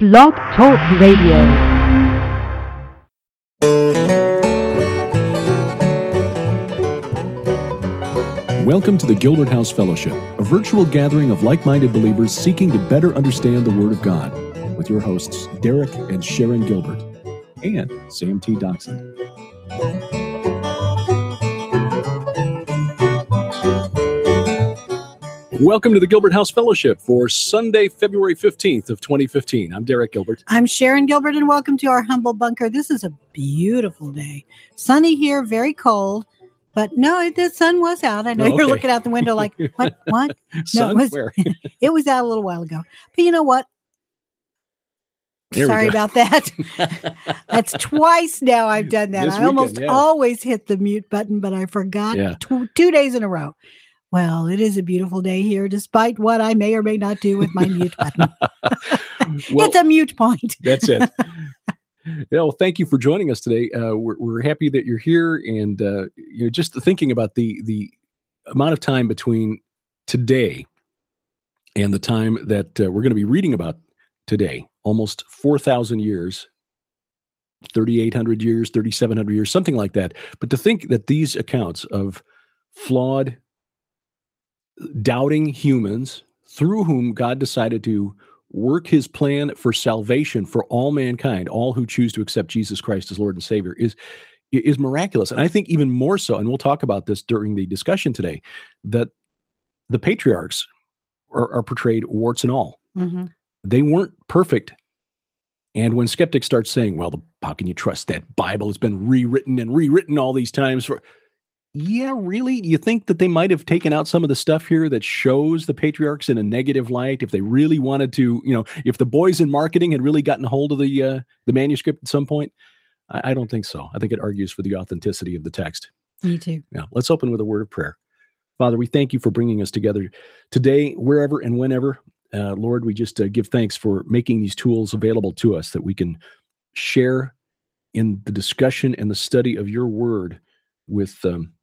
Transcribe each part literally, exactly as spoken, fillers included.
Blog Talk Radio. Welcome to the Gilbert House Fellowship, a virtual gathering of like-minded believers seeking to better understand the Word of God, with your hosts Derek and Sharon Gilbert, and Sam T. Doxson. Welcome to the Gilbert House Fellowship for Sunday, February fifteenth of twenty fifteen. I'm Derek Gilbert. I'm Sharon Gilbert, and welcome to our humble bunker. This is a beautiful day. Sunny here, very cold. But no, the sun was out. I know Oh, you're okay. looking out the window like, what, what? Sun, it was, where? it was out a little while ago. But you know what? There we Sorry go. about that. That's twice now I've done that. This I almost weekend, yeah. always hit the mute button, but I forgot Yeah. tw- two days in a row. Well, it is a beautiful day here, despite what I may or may not do with my mute button. Well, It's a mute point. that's it. Yeah, well, thank you for joining us today. Uh, we're, we're happy that you're here, and uh, you're just thinking about the the amount of time between today and the time that uh, we're going to be reading about today. Almost four thousand years, thirty-eight hundred years, thirty-seven hundred years, something like that. But to think that these accounts of flawed, doubting humans through whom God decided to work his plan for salvation for all mankind, all who choose to accept Jesus Christ as Lord and Savior, is is miraculous. And I think even more so, and we'll talk about this during the discussion today, that the patriarchs are, are portrayed warts and all. Mm-hmm. They weren't perfect. And when skeptics start saying, well, the, how can you trust that Bible has been rewritten and rewritten all these times? For Yeah, really? You think that they might have taken out some of the stuff here that shows the patriarchs in a negative light if they really wanted to, you know, if the boys in marketing had really gotten a hold of the uh, the manuscript at some point? I, I don't think so. I think it argues for the authenticity of the text. Me too. Now, let's open with a word of prayer. Father, we thank you for bringing us together today, wherever and whenever. Uh, Lord, we just uh, give thanks for making these tools available to us that we can share in the discussion and the study of your word with um,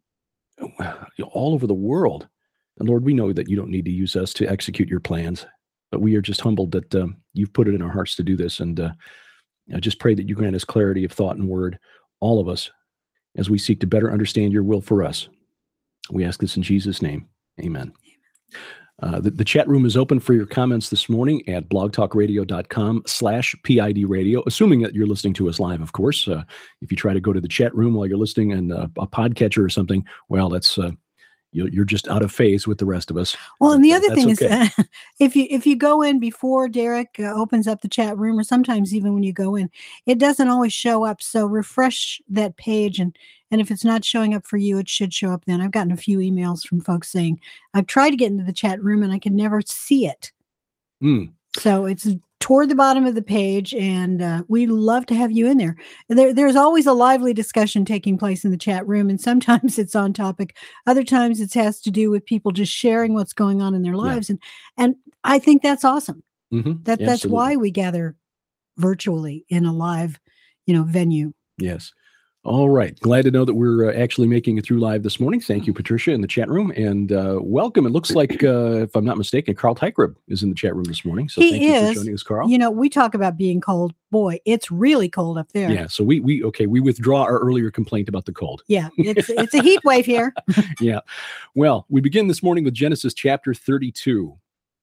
all over the world. And Lord, we know that you don't need to use us to execute your plans, but we are just humbled that um, you've put it in our hearts to do this. And uh, I just pray that you grant us clarity of thought and word, all of us, as we seek to better understand your will for us. We ask this in Jesus' name. Amen. Uh, the, the chat room is open for your comments this morning at blogtalkradio.com slash PID radio, assuming that you're listening to us live, of course. Uh, if you try to go to the chat room while you're listening and uh, a podcatcher or something, well, that's uh, you're, you're just out of phase with the rest of us. Well, and the other That's thing okay. is, uh, if you if you go in before Derek uh, opens up the chat room, or sometimes even when you go in, it doesn't always show up. So refresh that page, and and if it's not showing up for you, it should show up then. I've gotten a few emails from folks saying, I've tried to get into the chat room and I can never see it. Mm. So it's toward the bottom of the page, and uh, we love to have you in there. there. There's always a lively discussion taking place in the chat room, and sometimes it's on topic. Other times it has to do with people just sharing what's going on in their lives, and and I think that's awesome. Mm-hmm. That that's Absolutely. why we gather virtually in a live, you know, venue. Yes. All right. Glad to know that we're uh, actually making it through live this morning. Thank you, Patricia, in the chat room. And uh, welcome. It looks like, uh, if I'm not mistaken, Carl Tykrib is in the chat room this morning. So He thank you is. for joining us, Carl. You know, we talk about being cold. Boy, it's really cold up there. Yeah. So we, we, okay, we withdraw our earlier complaint about the cold. Yeah, it's it's a heat wave here. Yeah. Well, we begin this morning with Genesis chapter thirty-two.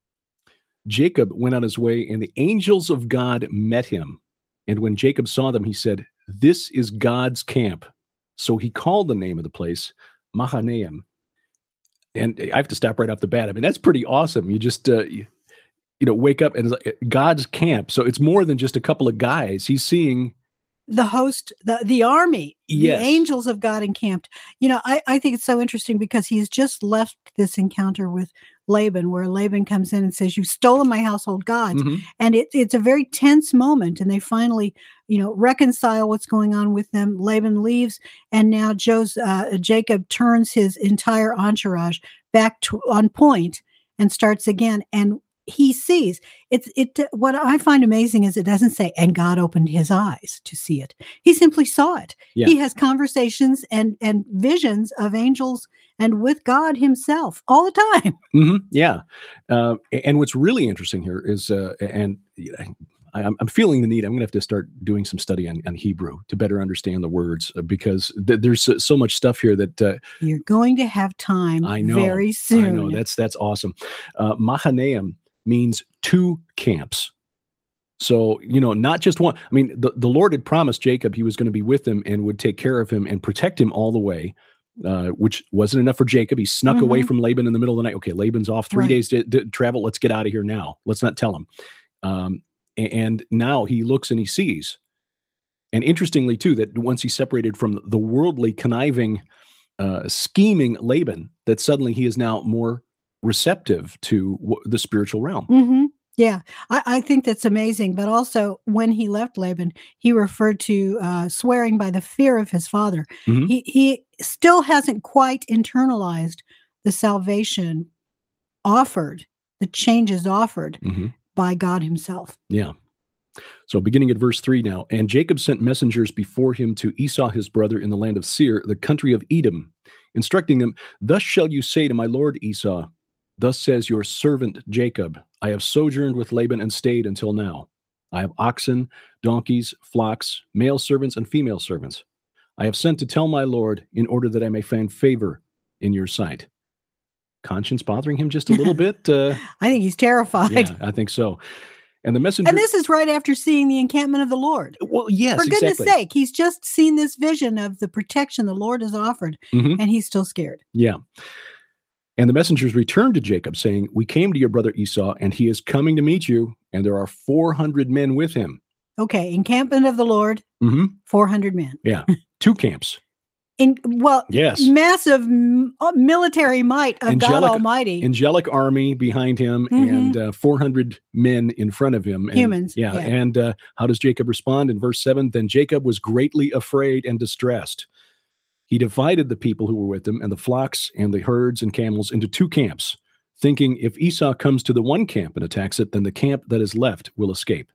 Jacob went on his way, and the angels of God met him. And when Jacob saw them, he said, "This is God's camp." So he called the name of the place Mahanaim. And I have to stop right off the bat. I mean, that's pretty awesome. You just, uh, you, you know, wake up and it's like God's camp. So it's more than just a couple of guys. He's seeing The host, the the army, Yes. the angels of God encamped. You know, I, I think it's so interesting because he's just left this encounter with Laban, where Laban comes in and says, "You've stolen my household gods." Mhm. And it, it's a very tense moment. And they finally, you know, reconcile what's going on with them. Laban leaves. And now Joe's, uh, Jacob turns his entire entourage back to on point and starts again. And he sees it's it. What I find amazing is it doesn't say, "And God opened his eyes to see it." He simply saw it. Yeah. He has conversations and and visions of angels and with God himself all the time. Mm-hmm. Yeah. Uh, and what's really interesting here is, uh, and I, I'm, I'm feeling the need. I'm going to have to start doing some study on, on Hebrew to better understand the words uh, because th- there's so, so much stuff here that uh, you're going to have time I know, very soon. I know that's that's awesome. Uh, Mahanaim means two camps. So, you know, not just one. I mean, the, the Lord had promised Jacob he was going to be with him and would take care of him and protect him all the way, uh, which wasn't enough for Jacob. He snuck Mm-hmm. away from Laban in the middle of the night. Okay, Laban's off three Right. days to, to travel. Let's get out of here now. Let's not tell him. Um, a- and now he looks and he sees. And interestingly, too, that once he separated from the worldly, conniving, uh, scheming Laban, that suddenly he is now more receptive to w- the spiritual realm. Mm-hmm. Yeah, I, I think that's amazing. But also, when he left Laban, he referred to uh, swearing by the fear of his father. Mhm. He he still hasn't quite internalized the salvation offered, the changes offered Mhm. by God Himself. Yeah. So beginning at verse three now, and Jacob sent messengers before him to Esau his brother in the land of Seir, the country of Edom, instructing them, thus shall you say to my lord Esau, thus says your servant Jacob, I have sojourned with Laban and stayed until now. I have oxen, donkeys, flocks, male servants and female servants. I have sent to tell my lord in order that I may find favor in your sight. Conscience bothering him just a little bit? Uh, I think he's terrified. yeah, I think so. And the messenger... And this is right after seeing the encampment of the Lord. Well, yes, For goodness exactly. sake, he's just seen this vision of the protection the Lord has offered, Mhm. and he's still scared. Yeah. And the messengers returned to Jacob, saying, we came to your brother Esau, and he is coming to meet you, and there are four hundred men with him. Okay, encampment of the Lord, Mm-hmm. four hundred men. Yeah. Two camps. In well, Yes. massive m- uh, military might of God Angelic- Almighty. Angelic army behind him Mhm. and uh, four hundred men in front of him. And, Humans, Yeah. yeah. And uh, how does Jacob respond? In verse seven, then Jacob was greatly afraid and distressed. He divided the people who were with him and the flocks and the herds and camels into two camps, thinking if Esau comes to the one camp and attacks it, then the camp that is left will escape.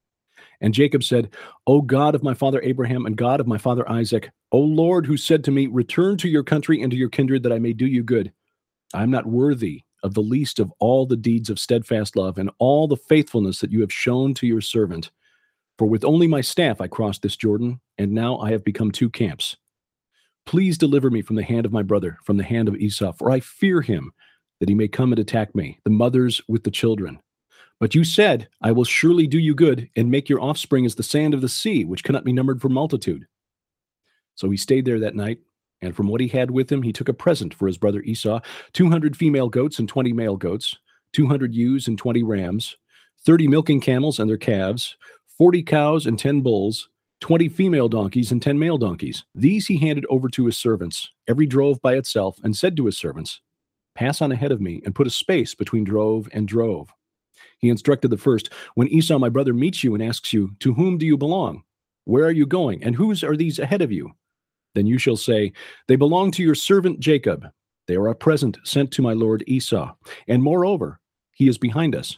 And Jacob said, O God of my father Abraham and God of my father Isaac, O Lord, who said to me, return to your country and to your kindred that I may do you good. I am not worthy of the least of all the deeds of steadfast love and all the faithfulness that you have shown to your servant. For with only my staff I crossed this Jordan, and now I have become two camps. Please deliver me from the hand of my brother, from the hand of Esau, for I fear him, that he may come and attack me, the mothers with the children. But you said, I will surely do you good, and make your offspring as the sand of the sea, which cannot be numbered for multitude. So he stayed there that night, and from what he had with him, he took a present for his brother Esau, two hundred female goats and twenty male goats, two hundred ewes and twenty rams, thirty milking camels and their calves, forty cows and ten bulls, twenty female donkeys and ten male donkeys. These he handed over to his servants, every drove by itself, and said to his servants, pass on ahead of me and put a space between drove and drove. He instructed the first, when Esau, my brother, meets you and asks you, to whom do you belong? Where are you going? And whose are these ahead of you? Then you shall say, they belong to your servant Jacob. They are a present sent to my lord Esau. And moreover, he is behind us.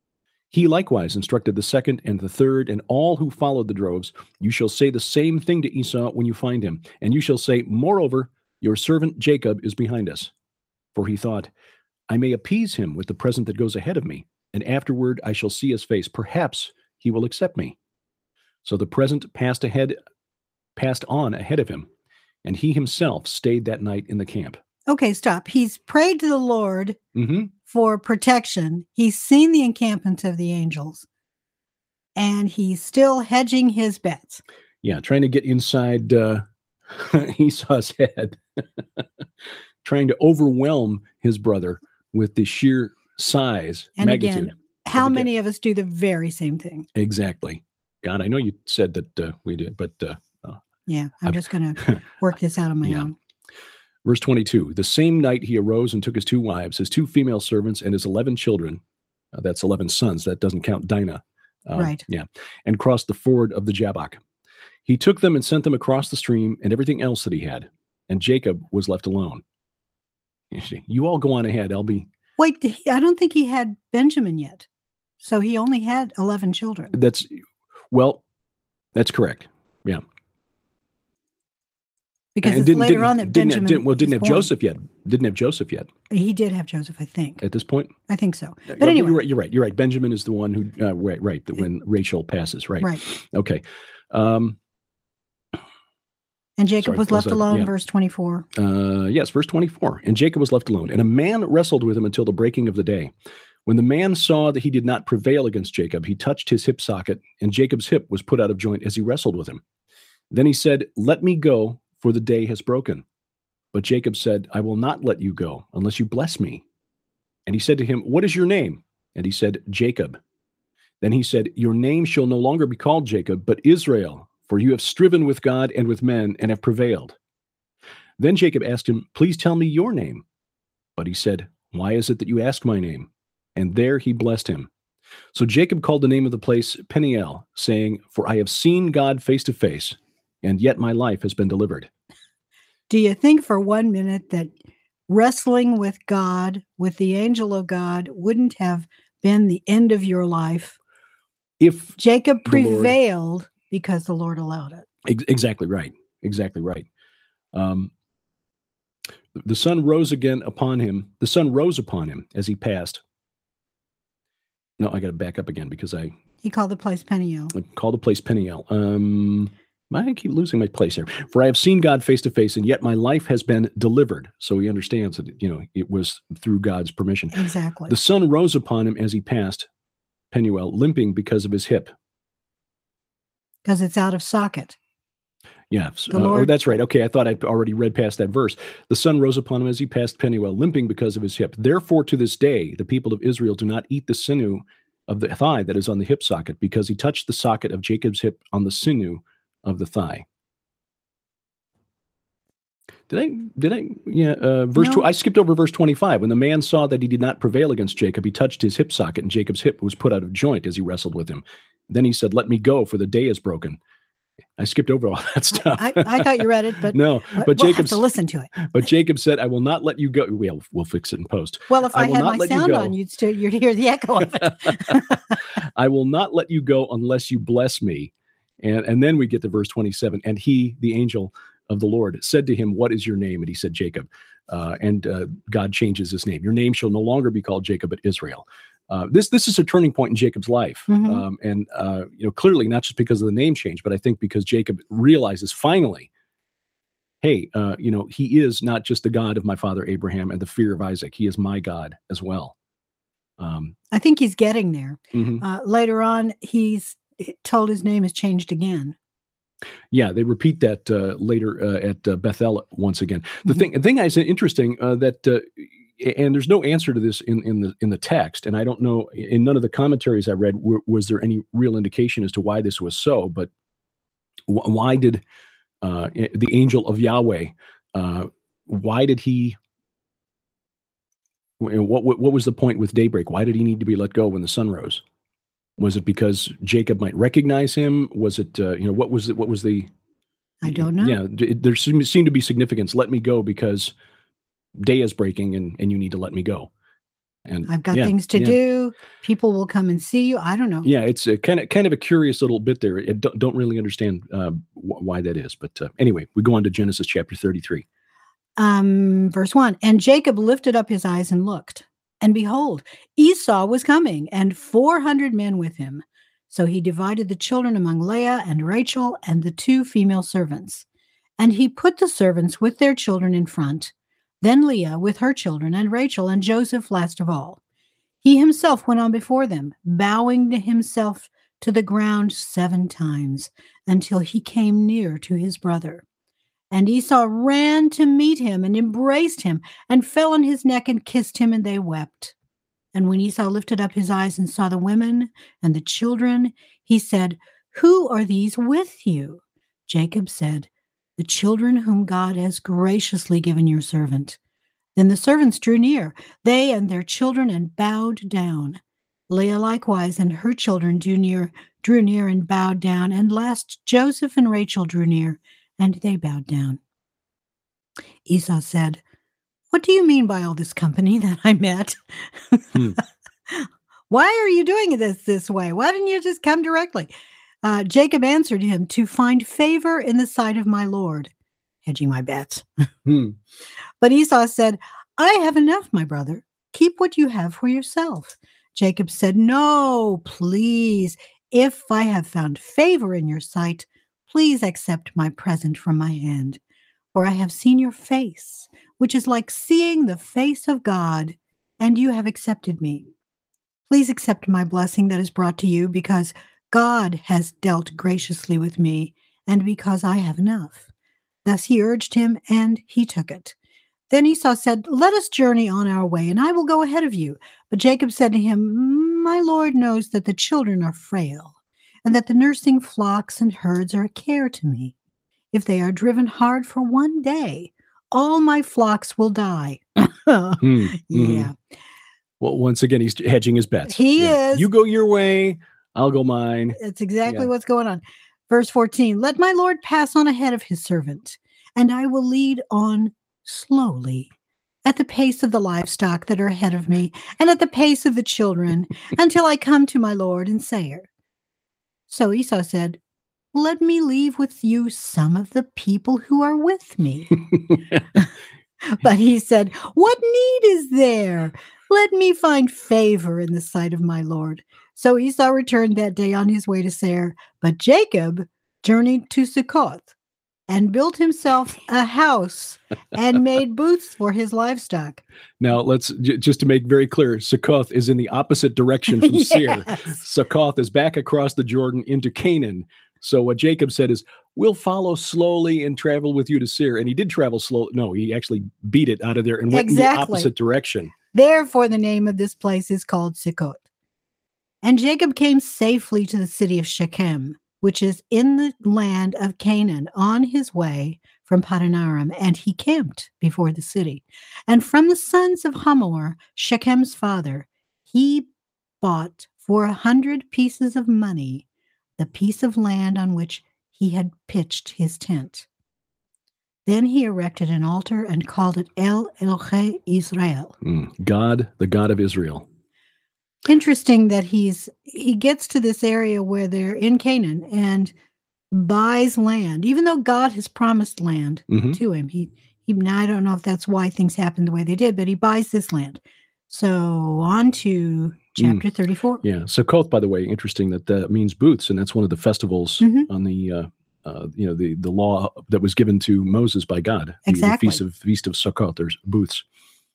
He likewise instructed the second and the third and all who followed the droves. You shall say the same thing to Esau when you find him. And you shall say, moreover, your servant Jacob is behind us. For he thought, I may appease him with the present that goes ahead of me, and afterward I shall see his face. Perhaps he will accept me. So the present passed ahead, passed on ahead of him, and he himself stayed that night in the camp. Okay, stop. He's prayed to the Lord Mm-hmm. for protection. He's seen the encampment of the angels, and he's still hedging his bets. Yeah, trying to get inside uh, Esau's head, trying to overwhelm his brother with the sheer size, And magnitude. again, how again. many of us do the very same thing? Exactly. God, I know you said that uh, we did, but uh, Yeah, I'm I've- just going to work this out on my Yeah. own. verse twenty-two, the same night he arose and took his two wives, his two female servants, and his eleven children. Uh, that's eleven sons. That doesn't count Dinah. Uh, Right. Yeah. And crossed the ford of the Jabbok. He took them and sent them across the stream and everything else that he had. And Jacob was left alone. You see, you all go on ahead. I'll be, Wait, he- I don't think he had Benjamin yet. So he only had eleven children. that's, well, that's correct. Yeah. Because and it's didn't, later didn't, on that didn't, Benjamin didn't, well, didn't is have born. Joseph yet. Didn't have Joseph yet He did have Joseph, I think. at this point. I think so. But Yeah, anyway. you're right. You're right. You're right. Benjamin is the one who, uh, right, right. The, when Rachel passes, right. Right. Okay. Um, And Jacob sorry, was left was I- alone, yeah. verse twenty-four. Uh, yes, verse twenty-four. And Jacob was left alone, and a man wrestled with him until the breaking of the day. When the man saw that he did not prevail against Jacob, he touched his hip socket, and Jacob's hip was put out of joint as he wrestled with him. Then he said, "Let me go, for the day has broken." But Jacob said, "I will not let you go unless you bless me." And he said to him, "What is your name?" And he said, "Jacob." Then he said, "Your name shall no longer be called Jacob, but Israel, for you have striven with God and with men and have prevailed." Then Jacob asked him, "Please tell me your name." But he said, "Why is it that you ask my name?" And there he blessed him. So Jacob called the name of the place Peniel, saying, "For I have seen God face to face, and yet my life has been delivered." Do you think for one minute that wrestling with God, with the angel of God, wouldn't have been the end of your life? If Jacob the Lord- prevailed because the Lord allowed it. Ex- Exactly right. Exactly right. Um, the sun rose again upon him. The sun rose upon him as he passed. No, I got to back up again because I He called the place Peniel. called the place Peniel. Um, I keep losing my place here. For I have seen God face to face, and yet my life has been delivered. So he understands that, you know, it was through God's permission. Exactly. The sun rose upon him as he passed Penuel, limping because of his hip. Because it's out of socket. Yeah, The uh, oh, Lord- that's right. Okay, I thought I'd already read past that verse. The sun rose upon him as he passed Penuel, limping because of his hip. Therefore, to this day, the people of Israel do not eat the sinew of the thigh that is on the hip socket, because he touched the socket of Jacob's hip on the sinew of the thigh. Did I, did I, yeah, uh, verse No. two, I skipped over verse twenty-five. When the man saw that he did not prevail against Jacob, he touched his hip socket, and Jacob's hip was put out of joint as he wrestled with him. Then he said, "Let me go, for the day is broken." I skipped over all that stuff. I, I thought you read it, but no, but but we'll have Jacob's, to listen to it. but Jacob said, "I will not let you go." We'll, we'll fix it in post. Well, if I I, will had not my let you sound go. on, you'd still you'd hear the echo of it. I will not let you go unless you bless me. And, and then we get to verse twenty-seven. And he, the angel of the Lord, said to him, "What is your name?" And he said, "Jacob." Uh, and uh, God changes his name. "Your name shall no longer be called Jacob, but Israel." Uh, this this is a turning point in Jacob's life, Mhm. um, and uh, you know, clearly not just because of the name change, but I think because Jacob realizes finally, hey, uh, you know, he is not just the God of my father Abraham and the fear of Isaac; he is my God as well. Um, I think he's getting there. mhm. Uh, later on, he's told his name is changed again. Yeah, they repeat that uh, later uh, at uh, Bethel once again. The Mhm. thing, the thing is interesting uh, that, uh, and there's no answer to this in, in the in the text, and I don't know in none of the commentaries I read w- was there any real indication as to why this was so. But wh- why did uh, the angel of Yahweh? Uh, why did he? What, what what was the point with daybreak? Why did he need to be let go when the sun rose? Was it because Jacob might recognize him? Was it uh, you know what was it? What was the? I don't know. Yeah, d- there seemed seemed to be significance. Let me go because day is breaking, and and you need to let me go. And I've got yeah, things to yeah. do. People will come and see you. I don't know. Yeah, it's a kind of kind of a curious little bit there. I don't, don't really understand uh, wh- why that is, but uh, anyway, we go on to Genesis chapter thirty-three. Um, verse one, and Jacob lifted up his eyes and looked, and behold, Esau was coming, and four hundred men with him. So he divided the children among Leah and Rachel and the two female servants. And he put the servants with their children in front, then Leah with her children, and Rachel and Joseph last of all. He himself went on before them, bowing to himself to the ground seven times, until he came near to his brother. And Esau ran to meet him and embraced him and fell on his neck and kissed him, and they wept. And when Esau lifted up his eyes and saw the women and the children, he said, "Who are these with you?" Jacob said, "The children whom God has graciously given your servant." Then the servants drew near, they and their children, and bowed down. Leah likewise and her children drew near, drew near and bowed down. And last Joseph and Rachel drew near, and they bowed down. Esau said, "What do you mean by all this company that I met? Hmm. Why are you doing this this way? Why didn't you just come directly?" Uh, Jacob answered him, "To find favor in the sight of my Lord." hedging my bets. Hmm. But Esau said, I have enough, my brother. Keep what you have for yourself. Jacob said, no, please. If I have found favor in your sight, please accept my present from my hand. For I have seen your face, which is like seeing the face of God, and you have accepted me. Please accept my blessing that is brought to you, because God has dealt graciously with me, and because I have enough. Thus he urged him, and he took it. Then Esau said, let us journey on our way, and I will go ahead of you. But Jacob said to him, my Lord knows that the children are frail, and that the nursing flocks and herds are a care to me. If they are driven hard for one day, all my flocks will die. Hmm. Yeah. Mhm. Well, once again, he's hedging his bets. He Yeah. is. You go your way, I'll go mine. That's exactly Yeah. what's going on. Verse fourteen, let my Lord pass on ahead of his servant, and I will lead on slowly at the pace of the livestock that are ahead of me, and at the pace of the children, until I come to my Lord in Seir. So Esau said, let me leave with you some of the people who are with me. But he said, what need is there? Let me find favor in the sight of my Lord. So Esau returned that day on his way to Seir, but Jacob journeyed to Succoth and built himself a house and made booths for his livestock. Now, let's j- just to make very clear, Succoth is in the opposite direction from Seir. Yes. Succoth is back across the Jordan into Canaan. So what Jacob said is, we'll follow slowly and travel with you to Seir. And he did travel slow. No, he actually beat it out of there and went in the Exactly. opposite direction. Therefore, the name of this place is called Succoth. And Jacob came safely to the city of Shechem, which is in the land of Canaan, on his way from Padanaram, and he camped before the city. And from the sons of Hamor, Shechem's father, he bought for a hundred pieces of money the piece of land on which he had pitched his tent. Then he erected an altar and called it El Elohe Israel. Mm. God, the God of Israel. Interesting that he's he gets to this area where they're in Canaan and buys land, even though God has promised land Mhm. to him. He, he now I don't know if that's why things happened the way they did, but he buys this land. So on to chapter Mm. thirty-four. Yeah. Succoth, by the way, interesting that that means booths, and that's one of the festivals Mhm. on the uh, uh, you know the the law that was given to Moses by God. The- Exactly. The feast of feast of Succoth. There's booths.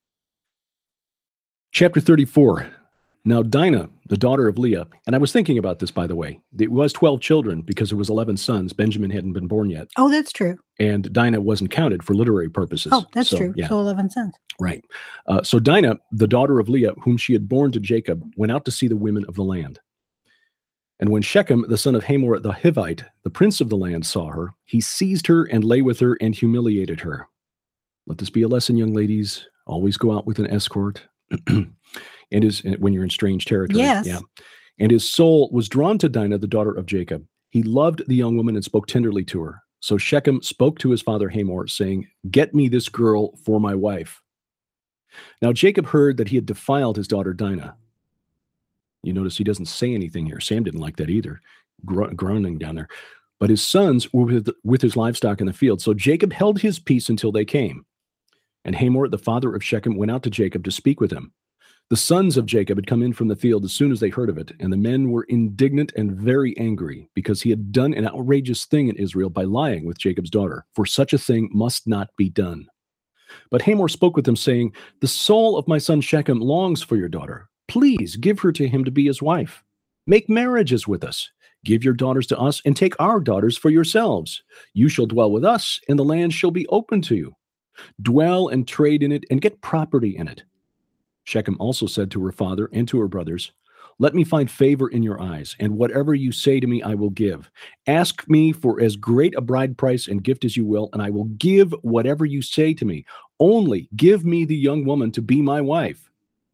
Chapter thirty-four. Now Dinah, the daughter of Leah, and I was thinking about this, by the way. It was twelve children because there was eleven sons. Benjamin hadn't been born yet, Oh, that's true. and Dinah wasn't counted for literary purposes. Oh, that's So, true. Yeah. So eleven sons. Right. Uh, so Dinah, the daughter of Leah, whom she had borne to Jacob, went out to see the women of the land. And when Shechem, the son of Hamor the Hivite, the prince of the land, saw her, he seized her and lay with her and humiliated her. Let this be a lesson, young ladies. Always go out with an escort. And his, when you're in strange territory. Yes. Yeah. And his soul was drawn to Dinah, the daughter of Jacob. He loved the young woman and spoke tenderly to her. So Shechem spoke to his father Hamor, saying, get me this girl for my wife. Now Jacob heard that he had defiled his daughter Dinah. You notice he doesn't say anything here. Sam didn't like that either, gro- groaning down there. But his sons were with, with his livestock in the field. So Jacob held his peace until they came. And Hamor, the father of Shechem, went out to Jacob to speak with him. The sons of Jacob had come in from the field as soon as they heard of it, and the men were indignant and very angry because he had done an outrageous thing in Israel by lying with Jacob's daughter, for such a thing must not be done. But Hamor spoke with them, saying, the soul of my son Shechem longs for your daughter. Please give her to him to be his wife. Make marriages with us. Give your daughters to us, and take our daughters for yourselves. You shall dwell with us, and the land shall be open to you. Dwell and trade in it, and get property in it. Shechem also said to her father and to her brothers, let me find favor in your eyes, and whatever you say to me I will give. Ask me for as great a bride price and gift as you will, and I will give whatever you say to me. Only give me the young woman to be my wife.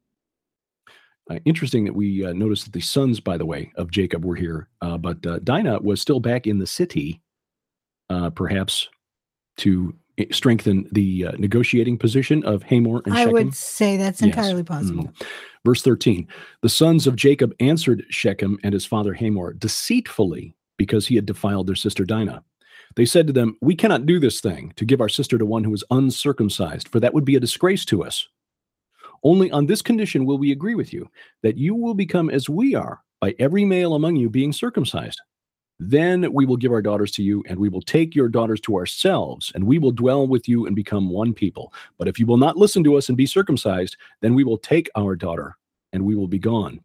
Uh, interesting that we uh, noticed that the sons, by the way, of Jacob were here, uh, but uh, Dinah was still back in the city, uh, perhaps to strengthen the uh, negotiating position of Hamor and I Shechem. would say that's Yes. entirely possible. Mm. Verse thirteen, the sons of Jacob answered Shechem and his father Hamor deceitfully because he had defiled their sister Dinah. They said to them, "We cannot do this thing, to give our sister to one who is uncircumcised, for that would be a disgrace to us. Only on this condition will we agree with you, that you will become as we are, by every male among you being circumcised. Then we will give our daughters to you, and we will take your daughters to ourselves, and we will dwell with you and become one people. But if you will not listen to us and be circumcised, then we will take our daughter, and we will be gone."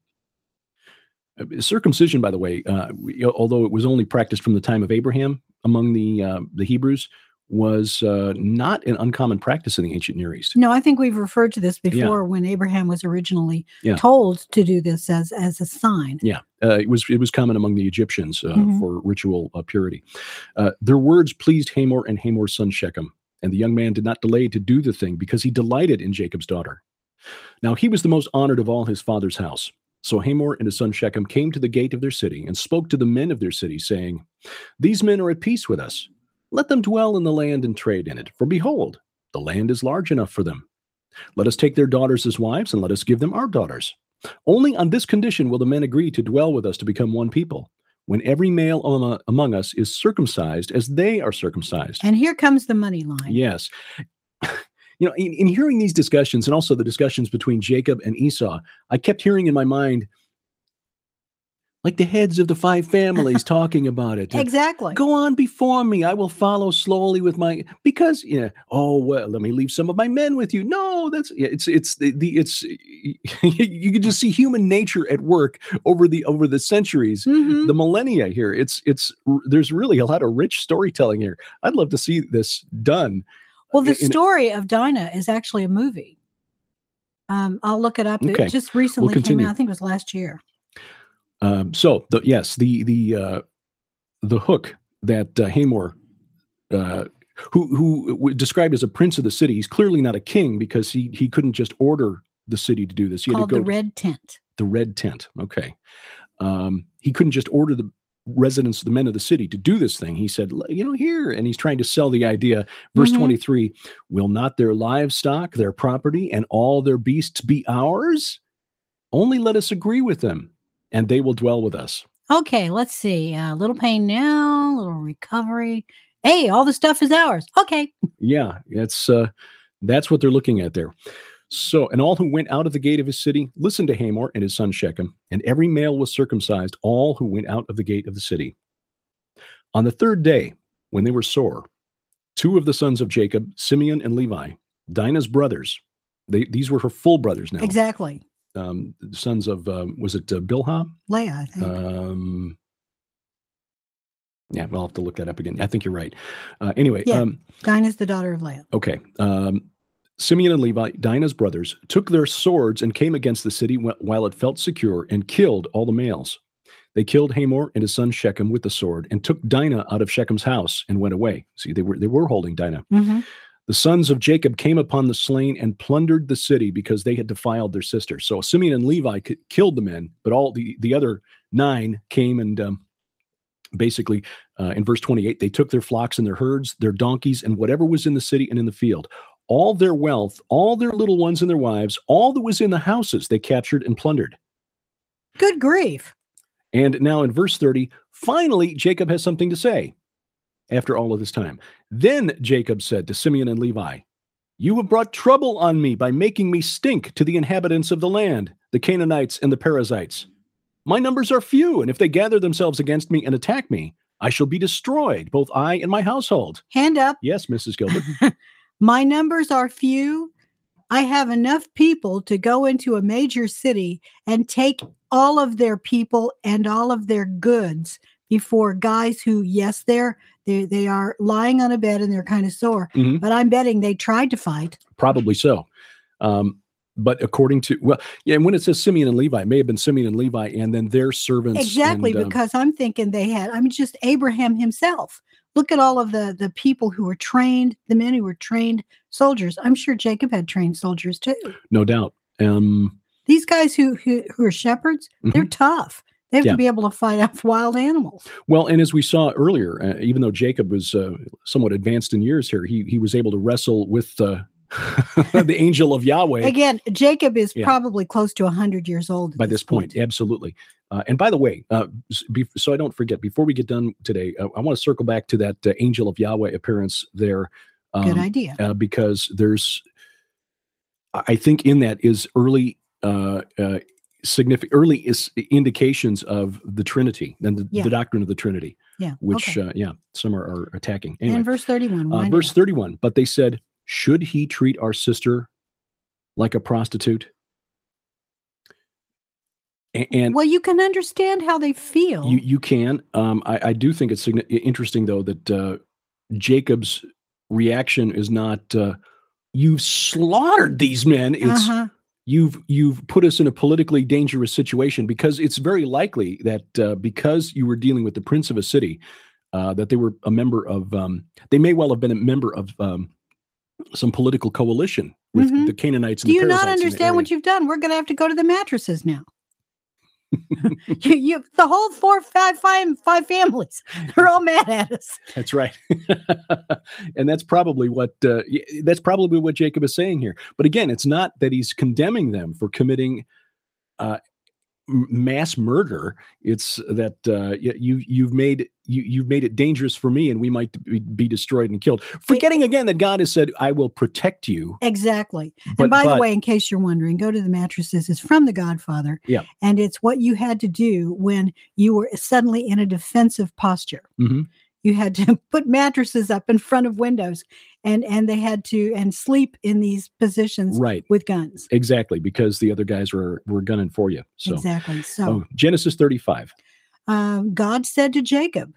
Uh, Circumcision, by the way, uh, we- although it was only practiced from the time of Abraham among the uh, the Hebrews, was uh, not an uncommon practice in the ancient Near East. No, I think we've referred to this before when Abraham was originally Yeah. told to do this as as a sign. Yeah, uh, it was it was common among the Egyptians uh, Mhm. for ritual uh, purity. Uh, their words pleased Hamor and Hamor's son Shechem, and the young man did not delay to do the thing because he delighted in Jacob's daughter. Now he was the most honored of all his father's house. So Hamor and his son Shechem came to the gate of their city and spoke to the men of their city, saying, "These men are at peace with us. Let them dwell in the land and trade in it. For behold, the land is large enough for them. Let us take their daughters as wives, and let us give them our daughters. Only on this condition will the men agree to dwell with us to become one people, when every male am- among us is circumcised as they are circumcised." And here comes the money line. Yes. You know, in, in hearing these discussions and also the discussions between Jacob and Esau, I kept hearing in my mind, like the heads of the five families talking about it. Exactly. Go on before me. I will follow slowly with my, because, yeah, oh, well, let me leave some of my men with you. No, that's, yeah, it's, it's the, the it's, you can just see human nature at work over the, over the centuries, Mhm. the millennia here. It's, it's, there's really a lot of rich storytelling here. I'd love to see this done. Well, the in- in- story of Dinah is actually a movie. Um, I'll look it up. Okay. It just recently came continue. out. I think it was last year. Um, so the, yes, the the uh, the hook that uh, Hamor, uh, who who w- described as a prince of the city, he's clearly not a king because he he couldn't just order the city to do this. He had Called to go the Red Tent. the red tent. Okay, um, he couldn't just order the residents, the men of the city, to do this thing. He said, "L- you know, here," and he's trying to sell the idea. Verse Mhm. twenty-three: "Will not their livestock, their property, and all their beasts be ours? Only let us agree with them, and they will dwell with us." Okay, let's see. A uh, little pain now, a little recovery. Hey, all the stuff is ours. Okay. Yeah, that's uh, that's what they're looking at there. So, and all who went out of the gate of his city listened to Hamor and his son Shechem, and every male was circumcised, all who went out of the gate of the city. On the third day, when they were sore, two of the sons of Jacob, Simeon and Levi, Dinah's brothers, they, these were her full brothers now, Exactly. um, the sons of, um, was it uh, Bilhah? Leah, I think. Um, yeah, I'll have to look that up again. I think you're right. Uh, anyway, Yeah. um, Dinah's the daughter of Leah. Okay. Um, Simeon and Levi, Dinah's brothers, took their swords and came against the city wh- while it felt secure and killed all the males. They killed Hamor and his son Shechem with the sword and took Dinah out of Shechem's house and went away. See, they were they were holding Dinah. Mhm. The sons of Jacob came upon the slain and plundered the city because they had defiled their sister. So Simeon and Levi k- killed the men, but all the, the other nine came and um, basically, uh, in verse twenty-eight, they took their flocks and their herds, their donkeys, and whatever was in the city and in the field. All their wealth, all their little ones and their wives, all that was in the houses, they captured and plundered. Good grief. And now in verse thirty, finally, Jacob has something to say after all of this time. Then Jacob said to Simeon and Levi, "You have brought trouble on me by making me stink to the inhabitants of the land, the Canaanites and the Perizzites. My numbers are few, and if they gather themselves against me and attack me, I shall be destroyed, both I and my household." Hand up. Yes, Missus Gilbert. My numbers are few. I have enough people to go into a major city and take all of their people and all of their goods before guys who, yes, they're they they are lying on a bed and they're kind of sore. Mhm. But I'm betting they tried to fight. Probably so. Um, but according to, well, yeah, and when it says Simeon and Levi, it may have been Simeon and Levi and then their servants. Exactly, and, um, because I'm thinking they had, I mean, just Abraham himself. Look at all of the the people who were trained, the men who were trained soldiers. I'm sure Jacob had trained soldiers too. no doubt. Um, These guys who who, who are shepherds, they're tough. They have Yeah. to be able to fight off wild animals. Well, and as we saw earlier, uh, even though Jacob was uh, somewhat advanced in years here, he he was able to wrestle with uh, the angel of Yahweh. Again, Jacob is Yeah. probably close to one hundred years old at By this point, absolutely. Uh, and by the way, uh, s- be, so I don't forget, before we get done today, uh, I want to circle back to that uh, angel of Yahweh appearance there. Um, Good idea. Uh, because there's, I think in that is early, uh, uh, significant, early is indications of the Trinity and the, Yeah. the doctrine of the Trinity, Yeah. which, okay. uh, yeah, some are, are attacking. Anyway, And verse thirty-one. uh, wind verse it up. thirty-one, but they said, should he treat our sister like a prostitute? A- And Well, you can understand how they feel. you you can. Um, I, I do think it's signi- interesting, though, that uh, Jacob's reaction is not, uh, you've slaughtered these men. It's, uh-huh. you've you've put us in a politically dangerous situation, because it's very likely that uh, because you were dealing with the prince of a city, uh, that they were a member of, um, they may well have been a member of um, some political coalition with Mhm. the Canaanites and Do the you not Perizzites in the understand what area. you've done? We're going to have to go to the mattresses now. you, you, the whole four, five, five, five families, they're all mad at us. That's right. And that's probably what uh, y- that's probably what Jacob is saying here. But again, it's not that he's condemning them for committing uh, m- mass murder. It's that uh, y- you you've made you you've made it dangerous for me, and we might be, be destroyed and killed. Forgetting again that God has said, "I will protect you." Exactly. But, and by but the way, in case you're wondering, Go to the Mattresses is from The Godfather. Yeah. And it's what you had to do when you were suddenly in a defensive posture. Mhm. You had to put mattresses up in front of windows, and and they had to and sleep in these positions right, with guns. exactly, because the other guys were were gunning for you. So, Exactly. So oh, Genesis thirty-five. um, God said to Jacob,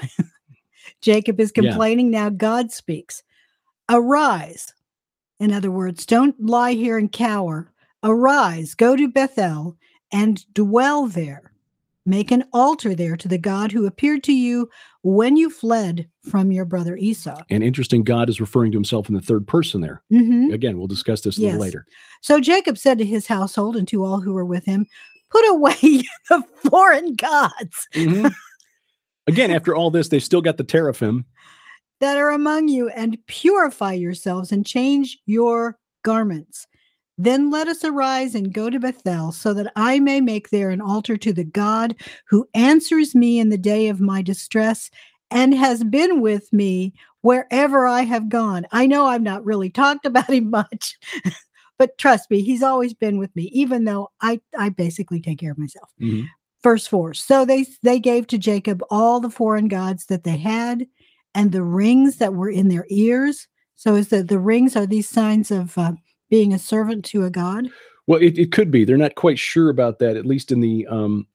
Jacob is Yeah. complaining. Now God speaks. Arise. In other words, don't lie here and cower. Arise, go to Bethel and dwell there. Make an altar there to the God who appeared to you when you fled from your brother Esau. And interesting, God is referring to himself in the third person there. Mhm. Again, we'll discuss this a Yes. little later. So Jacob said to his household and to all who were with him, put away the foreign gods Mhm. Again, after all this, they've still got the teraphim. that are among you, and purify yourselves and change your garments. Then let us arise and go to Bethel, so that I may make there an altar to the God who answers me in the day of my distress and has been with me wherever I have gone. I know I've not really talked about him much, but trust me, he's always been with me, even though I, I basically take care of myself. Mhm. Verse four. So they they gave to Jacob all the foreign gods that they had, and the rings that were in their ears. So is that the rings are these signs of uh, being a servant to a god? Well, it, it could be. They're not quite sure about that, at least in the. Um,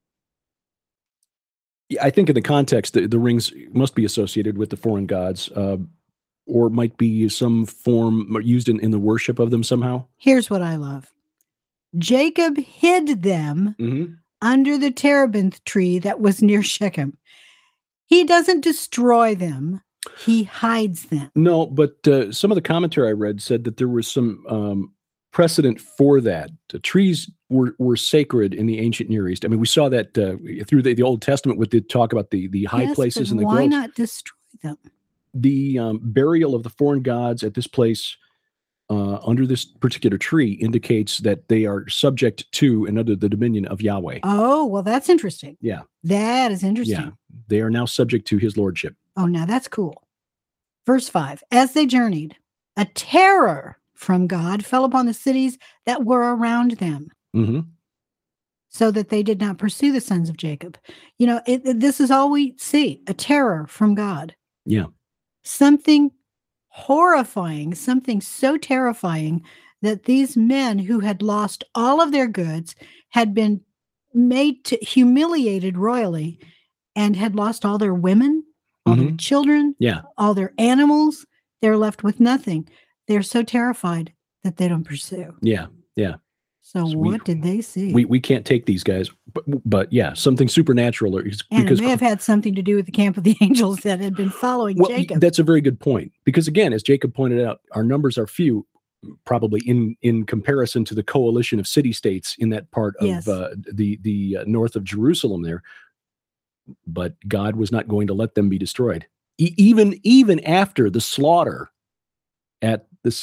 yeah, I think in the context, the, the rings must be associated with the foreign gods, uh, or might be some form used in, in the worship of them somehow. Here's what I love. Jacob hid them Mm-hmm. under the terebinth tree that was near Shechem. He doesn't destroy them. He hides them. No, but uh, some of the commentary I read said that there was some um, precedent for that. The trees were, were sacred in the ancient Near East. I mean, we saw that uh, through the, the Old Testament with the talk about the, the high Yes, places but and the why groves. not destroy them? The um, burial of the foreign gods at this place uh, under this particular tree indicates that they are subject to and under the dominion of Yahweh. Oh, well, that's interesting. Yeah. That is interesting. Yeah, they are now subject to his lordship. Oh, now that's cool. Verse five. As they journeyed, a terror from God fell upon the cities that were around them, Mm-hmm. so that they did not pursue the sons of Jacob. You know, it, it- this is all we see, a terror from God. Yeah. Something horrifying, something so terrifying that these men who had lost all of their goods had been made to humiliated royally and had lost all their women, all their Mhm. children, Yeah. all their animals. They're left with nothing. They're so terrified that they don't pursue. Yeah. Yeah. So, So we- what did they see? We we can't take these guys, but, but yeah, something supernatural. Or, and because it may have had something to do with the camp of the angels that had been following well, Jacob. that's a very good point. Because again, as Jacob pointed out, our numbers are few, probably in in comparison to the coalition of city states in that part of Yes. uh, the the uh, north of Jerusalem there. But God was not going to let them be destroyed, e- even even after the slaughter at the city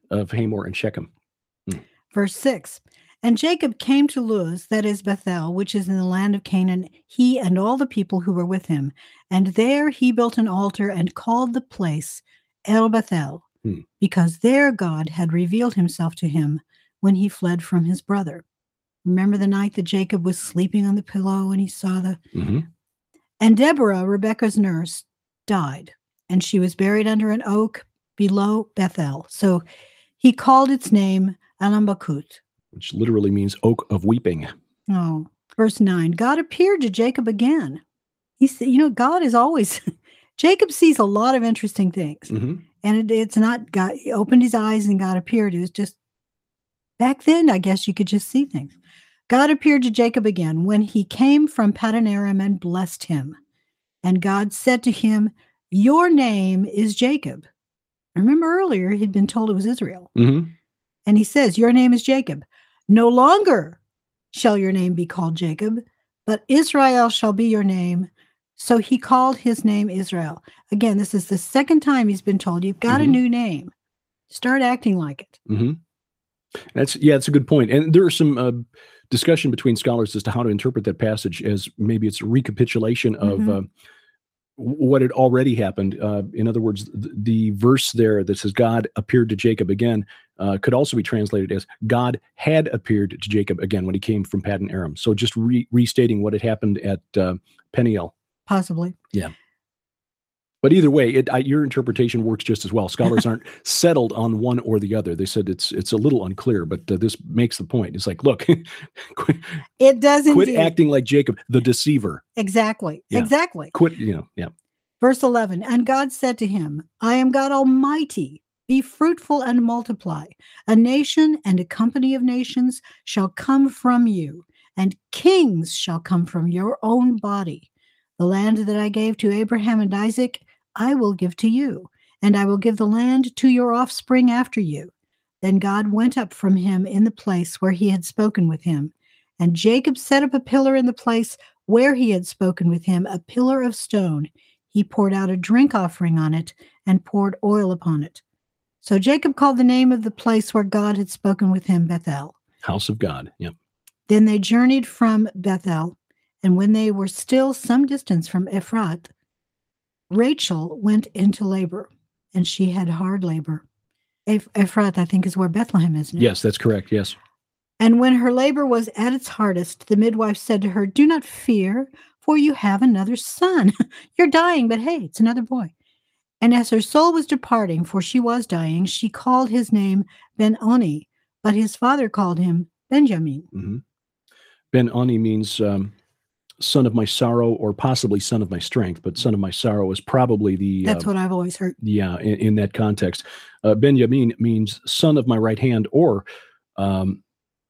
of Hamor and Shechem. Verse six. And Jacob came to Luz, that is Bethel, which is in the land of Canaan, he and all the people who were with him. And there he built an altar and called the place El Bethel, Hmm. because there God had revealed himself to him when he fled from his brother. Remember the night that Jacob was sleeping on the pillow and he saw the... Mm-hmm. And Deborah, Rebekah's nurse, died, and she was buried under an oak below Bethel. So he called its name Alambakut. Which literally means oak of weeping. Oh, verse nine. God appeared to Jacob again. He said, you know, God is always, Jacob sees a lot of interesting things. Mm-hmm. And it, it's not God, he opened his eyes and God appeared. It was just, back then, I guess you could just see things. God appeared to Jacob again when he came from Paddan Aram and blessed him. And God said to him, your name is Jacob. Remember earlier, he'd been told it was Israel. Mm-hmm. And he says, your name is Jacob. No longer shall your name be called Jacob, but Israel shall be your name. So he called his name Israel. Again, this is the second time he's been told, you've got Mm-hmm. a new name. Start acting like it. Mm-hmm. That's, yeah, that's a good point. And there are some uh, discussion between scholars as to how to interpret that passage as maybe it's a recapitulation of Mhm. uh, what had already happened. Uh, in other words, the, the verse there that says God appeared to Jacob again uh, could also be translated as God had appeared to Jacob again when he came from Paddan Aram. So just re- restating what had happened at uh, Peniel. Possibly. But either way, it, I, your interpretation works just as well. Scholars aren't settled on one or the other. They said it's it's a little unclear, but uh, this makes the point. It's like, look, quit, It does quit indeed. acting like Jacob, the deceiver. Exactly. Yeah. Exactly. Quit, you know, yeah. Verse eleven, and God said to him, I am God Almighty. Be fruitful and multiply. A nation and a company of nations shall come from you, and kings shall come from your own body. The land that I gave to Abraham and Isaac, I will give to you, and I will give the land to your offspring after you. Then God went up from him in the place where he had spoken with him. And Jacob set up a pillar in the place where he had spoken with him, a pillar of stone. He poured out a drink offering on it and poured oil upon it. So Jacob called the name of the place where God had spoken with him Bethel. House of God. Yep. Then they journeyed from Bethel, and when they were still some distance from Ephrat, Rachel went into labor, and she had hard labor. Eph- Ephrat, I think, is where Bethlehem is now. Yes, that's correct. Yes. And when her labor was at its hardest, the midwife said to her, do not fear, for you have another son. You're dying, but hey, it's another boy. And as her soul was departing, for she was dying, she called his name Ben-Oni, but his father called him Benjamin. Mm-hmm. Ben-Oni means um, son of my sorrow, or possibly son of my strength, but son of my sorrow is probably the... That's uh, what I've always heard. Yeah, in, in that context. Uh, Benjamin means son of my right hand, or um,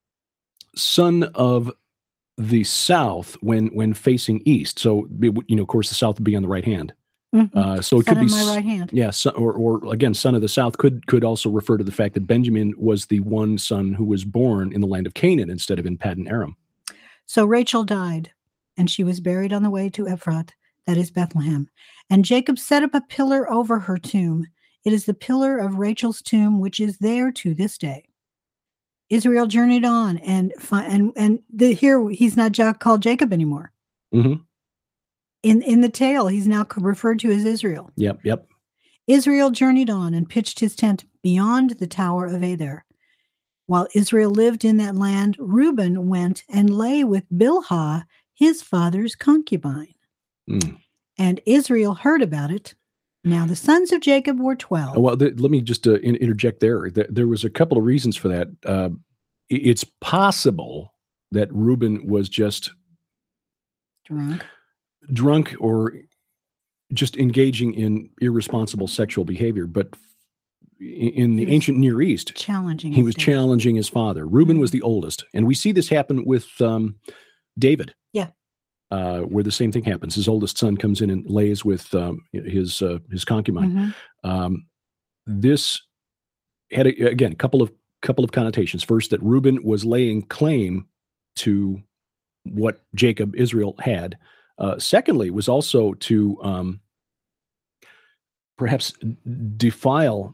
son of the south when when facing east. So, it would- you know, of course, the south would be on the right hand. Mhm. Uh, so it Son could be of my s- right hand. Yeah, son, or or again, son of the south could could also refer to the fact that Benjamin was the one son who was born in the land of Canaan instead of in Paddan Aram. So Rachel died, and she was buried on the way to Ephrat, that is Bethlehem. And Jacob set up a pillar over her tomb. It is the pillar of Rachel's tomb, which is there to this day. Israel journeyed on, and fi- and and the, here he's not ja- called Jacob anymore. Mm-hmm. In in the tale, he's now co- referred to as Israel. Yep, yep. Israel journeyed on and pitched his tent beyond the tower of Adar. While Israel lived in that land, Reuben went and lay with Bilhah, his father's concubine. Mm. And Israel heard about it. Now the sons of Jacob were twelve. Well, th- let me just uh, in- interject there. Th- There was a couple of reasons for that. Uh, i- it's possible that Reuben was just Drunk. drunk or just engaging in irresponsible sexual behavior, but i- in the He was ancient Near East, Challenging. he his was dad. challenging his father. Reuben Mhm. was the oldest, and we see this happen with um, David. Yeah. Uh, where the same thing happens. His oldest son comes in and lays with um, his uh, his concubine. Mhm. Um, this had a, again a couple of couple of connotations. First, that Reuben was laying claim to what Jacob, Israel had. Uh, secondly, was also to um, perhaps defile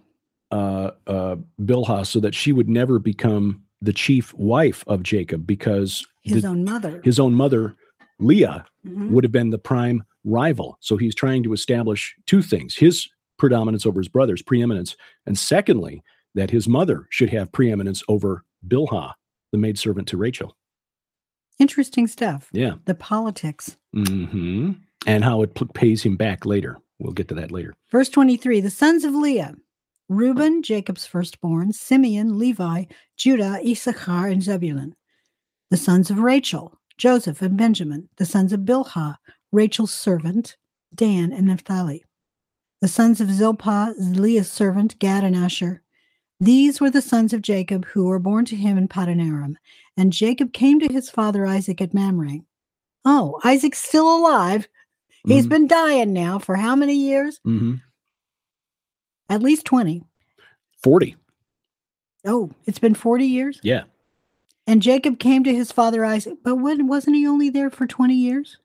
uh, uh, Bilhah so that she would never become the chief wife of Jacob, because His the, own mother. his own mother, Leah, Mhm. would have been the prime rival. So he's trying to establish two things: his predominance over his brothers, preeminence, and secondly, that his mother should have preeminence over Bilhah, the maidservant to Rachel. Interesting stuff. Yeah. The politics. hmm And how it p- pays him back later. We'll get to that later. Verse twenty-three, the sons of Leah, Reuben, Jacob's firstborn, Simeon, Levi, Judah, Issachar, and Zebulun. The sons of Rachel, Joseph and Benjamin. The sons of Bilhah, Rachel's servant, Dan and Naphtali. The sons of Zilpah, Leah's servant, Gad and Asher. These were the sons of Jacob who were born to him in Paddan Aram. And Jacob came to his father Isaac at Mamre. Oh, Isaac's still alive. He's Mhm. been dying now for how many years? Mhm. At least twenty. forty. Oh, it's been forty years? Yeah. And Jacob came to his father Isaac. But when, wasn't he only there for twenty years?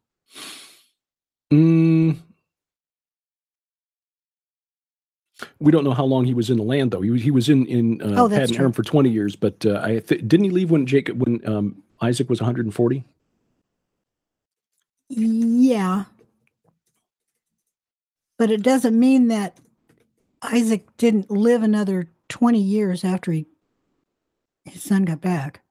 Mm, we don't know how long he was in the land, though. He was, he was in in uh, Oh, that's Paddan true. Aram for twenty years, but uh, I th- didn't he leave when Jacob when um, Isaac was one hundred forty? Yeah. But it doesn't mean that Isaac didn't live another twenty years after he, his son got back.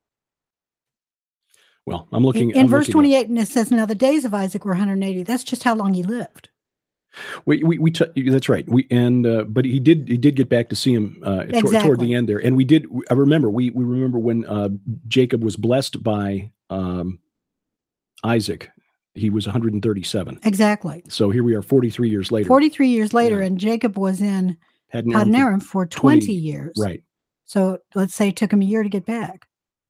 Well, I'm looking In, in I'm verse looking twenty-eight, and it says, now the days of Isaac were one hundred eighty. That's just how long he lived. up- We we, we t- that's right. We and uh, but he did he did get back to see him uh, toward, toward Exactly. the end there, and we did. I remember we we remember when uh, Jacob was blessed by um, Isaac. He was one hundred thirty-seven. Exactly. So here we are, forty-three years later. forty-three years later, Yeah. and Jacob was in Paddan Aram Paddan for- Aram for twenty, twenty years. Right. So let's say it took him a year to get back.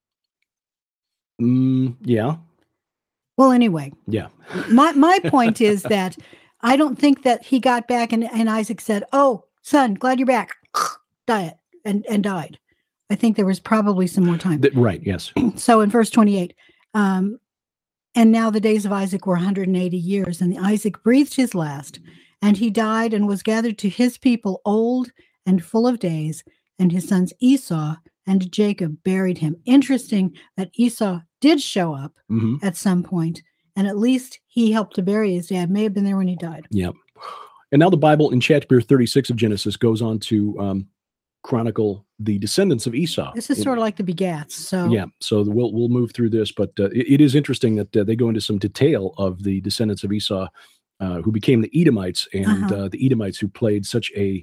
Mm, yeah. Well, anyway, Yeah. my, my point is that I don't think that he got back and, and Isaac said, oh, son, glad you're back. Died and, and died. I think there was probably some more time. Th- right. Yes. So in verse twenty-eight, um, and now the days of Isaac were one hundred eighty years, and Isaac breathed his last, and he died and was gathered to his people old and full of days, and his sons Esau and Jacob buried him. Interesting that Esau did show up hmm at some point, and at least he helped to bury his dad. May have been there when he died. Yeah. And now the Bible in chapter thirty-six of Genesis goes on to um, chronicle the descendants of Esau. This is sort of like the begats. So Yeah, so we'll we'll move through this, but uh, it, it is interesting that uh, they go into some detail of the descendants of Esau, uh, who became the Edomites, and Uh-huh. uh, the Edomites who played such a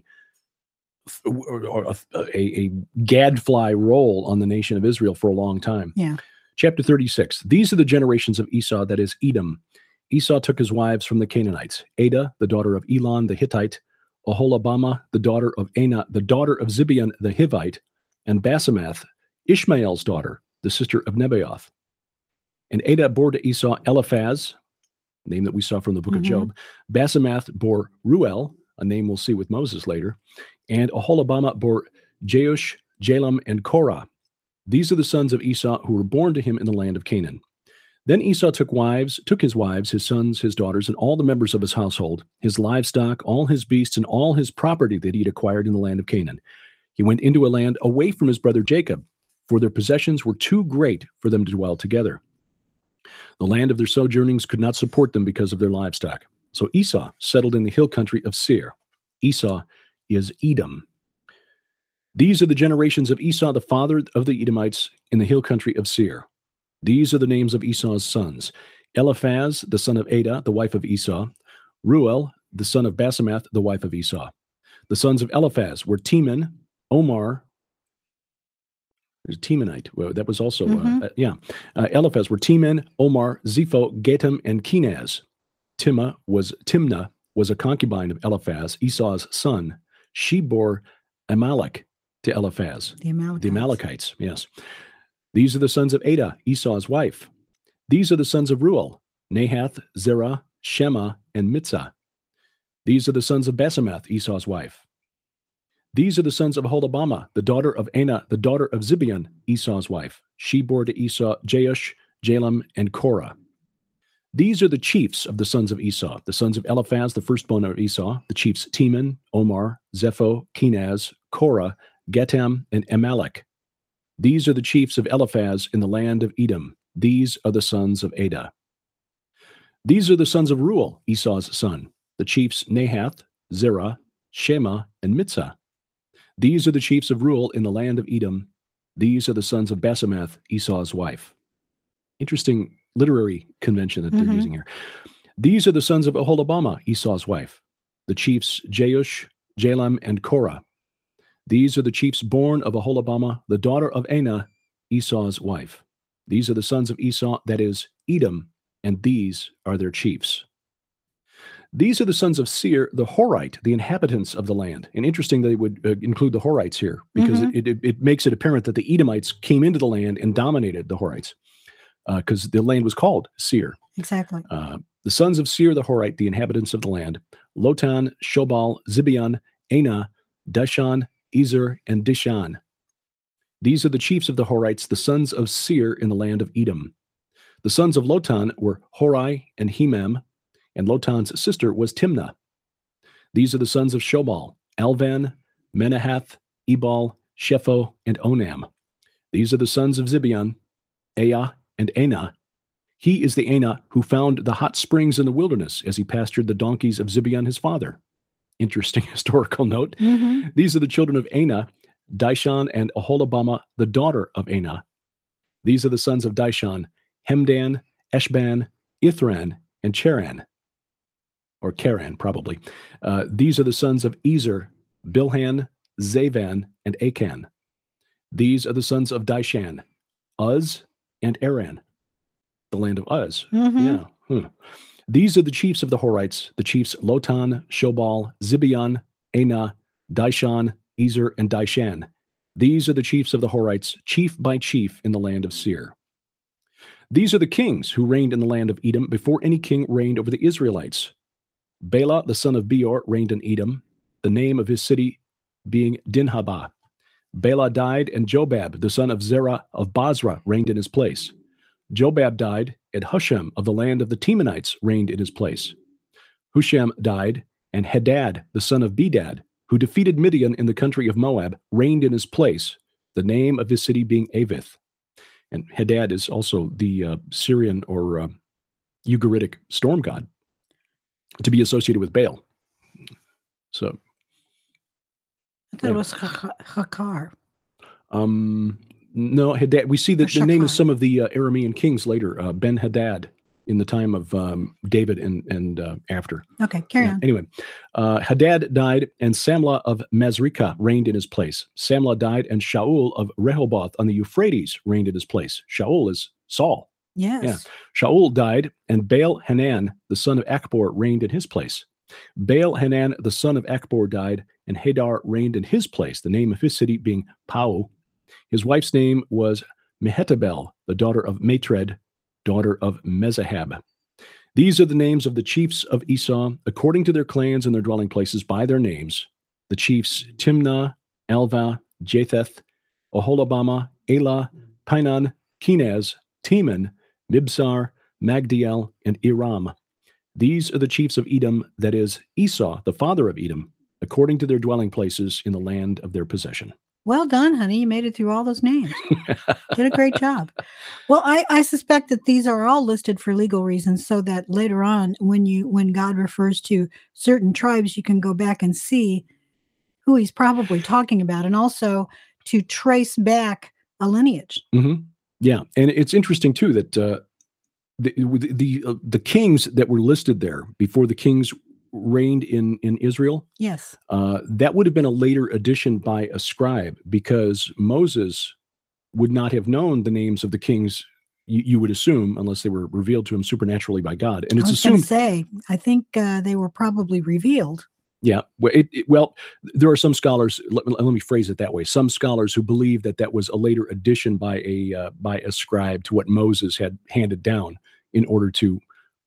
or, or a, a, a gadfly role on the nation of Israel for a long time. Yeah. Chapter thirty-six. These are the generations of Esau, that is Edom. Esau took his wives from the Canaanites: Ada, the daughter of Elon the Hittite; Oholabama, the daughter of Anah, the daughter of Zibeon the Hivite; and Basemath, Ishmael's daughter, the sister of Nebaioth. And Ada bore to Esau Eliphaz, name that we saw from the book Mhm. of Job. Basemath bore Ruel, a name we'll see with Moses later. And Oholabama bore Jeush, Jalam, and Korah. These are the sons of Esau who were born to him in the land of Canaan. Then Esau took wives, took his wives, his sons, his daughters, and all the members of his household, his livestock, all his beasts, and all his property that he had acquired in the land of Canaan. He went into a land away from his brother Jacob, for their possessions were too great for them to dwell together. The land of their sojournings could not support them because of their livestock. So Esau settled in the hill country of Seir. Esau is Edom. These are the generations of Esau, the father of the Edomites, in the hill country of Seir. These are the names of Esau's sons: Eliphaz, the son of Ada, the wife of Esau; Ruel, the son of Basemath, the wife of Esau. The sons of Eliphaz were Teman, Omar. There's Temanite. Well, that was also, Mhm. uh, uh, yeah. Uh, Eliphaz were Teman, Omar, Zepho, Gatam, and Kenaz. Timna was Timna was a concubine of Eliphaz, Esau's son. She bore Amalek to Eliphaz. the Amalekites. The Amalekites, yes. These are the sons of Ada, Esau's wife. These are the sons of Ruel: Nahath, Zerah, Shema, and Mitzah. These are the sons of Basemath, Esau's wife. These are the sons of Holabama, the daughter of Anah, the daughter of Zibeon, Esau's wife. She bore to Esau Jeush, Jalam, and Korah. These are the chiefs of the sons of Esau, the sons of Eliphaz, the firstborn of Esau, the chiefs Teman, Omar, Zepho, Kenaz, Korah, Getam, and Amalek. These are the chiefs of Eliphaz in the land of Edom. These are the sons of Adah. These are the sons of Ruel, Esau's son, the chiefs Nahath, Zerah, Shema, and Mitzah. These are the chiefs of Ruel in the land of Edom. These are the sons of Basemath, Esau's wife. Interesting literary convention that they're Mhm. using here. These are the sons of Oholibamah, Esau's wife, the chiefs Jeush, Jalam, and Korah. These are the chiefs born of Oholibamah, the daughter of Anah, Esau's wife. These are the sons of Esau, that is, Edom, and these are their chiefs. These are the sons of Seir, the Horite, the inhabitants of the land. And interesting they would uh, include the Horites here, because Mhm. it, it, it makes it apparent that the Edomites came into the land and dominated the Horites, because uh, the land was called Seir. Exactly. Uh, the sons of Seir the Horite, the inhabitants of the land, Lotan, Shobal, Zibeon, Anah, Dishan, Ezer, and Dishan. These are the chiefs of the Horites, the sons of Seir in the land of Edom. The sons of Lotan were Hori and Hemam, and Lotan's sister was Timnah. These are the sons of Shobal, Alvan, Menahath, Ebal, Shepho, and Onam. These are the sons of Zibeon, Aya, and Anah. He is the Anah who found the hot springs in the wilderness as he pastured the donkeys of Zibeon his father. Interesting historical note. Mhm. These are the children of Anah, Dishan, and Oholibamah, the daughter of Anah. These are the sons of Dishan, Hemdan, Eshban, Ithran, and Cheran, or Karan, probably. Uh, these are the sons of Ezer, Bilhan, Zavan, and Achan. These are the sons of Dishan, Uz, and Aran, the land of Uz. Mhm. Yeah. Hmm. These are the chiefs of the Horites, the chiefs Lotan, Shobal, Zibeon, Anah, Dishan, Ezer, and Dishan. These are the chiefs of the Horites, chief by chief in the land of Seir. These are the kings who reigned in the land of Edom before any king reigned over the Israelites. Bela, the son of Beor, reigned in Edom, the name of his city being Dinhabah. Bela died, and Jobab, the son of Zerah of Basra, reigned in his place. Jobab died, and Husham of the land of the Temanites reigned in his place. Husham died, and Hadad, the son of Bedad, who defeated Midian in the country of Moab, reigned in his place, the name of his city being Avith. And Hadad is also the uh, Syrian or uh, Ugaritic storm god, to be associated with Baal. So, I thought it was Hak- Hakar. um, no, Hadad. We see that Or the name of Shakar. some of the uh, Aramean kings later, uh, Ben Hadad, in the time of um, David and and uh, after. Okay, carry Yeah, on. Anyway, uh, Hadad died, and Samlah of Masrekah reigned in his place. Samlah died, and Shaul of Rehoboth on the Euphrates reigned in his place. Shaul is Saul. Yes. Yeah. Shaul died, and Baal Hanan, the son of Akbor, reigned in his place. Baal Hanan, the son of Akbor, died, and Hadar reigned in his place, the name of his city being Pau. His wife's name was Mehetabel, the daughter of Matred, daughter of Mezahab. These are the names of the chiefs of Esau, according to their clans and their dwelling places by their names. The chiefs Timnah, Alva, Japheth, Oholibamah, Elah, Pinan, Kenaz, Teman, Mibsar, Magdiel, and Iram. These are the chiefs of Edom, that is, Esau, the father of Edom, according to their dwelling places in the land of their possession. Well done, honey. You made it through all those names. Did a great job. Well, I, I suspect that these are all listed for legal reasons, so that later on, when you when God refers to certain tribes, you can go back and see who he's probably talking about, and also to trace back a lineage. Mm-hmm. Yeah, and it's interesting too that uh, the the the, uh, the kings that were listed there before the kings reigned in in Israel, Yes. uh, that would have been a later addition by a scribe, because Moses would not have known the names of the kings. You, you would assume, unless they were revealed to him supernaturally by God, and it's I was going to assumed. say, I think uh, they were probably revealed. Yeah, well, it, it, well, there are some scholars. Let, let me phrase it that way. Some scholars who believe that that was a later addition by a uh, by a scribe to what Moses had handed down in order to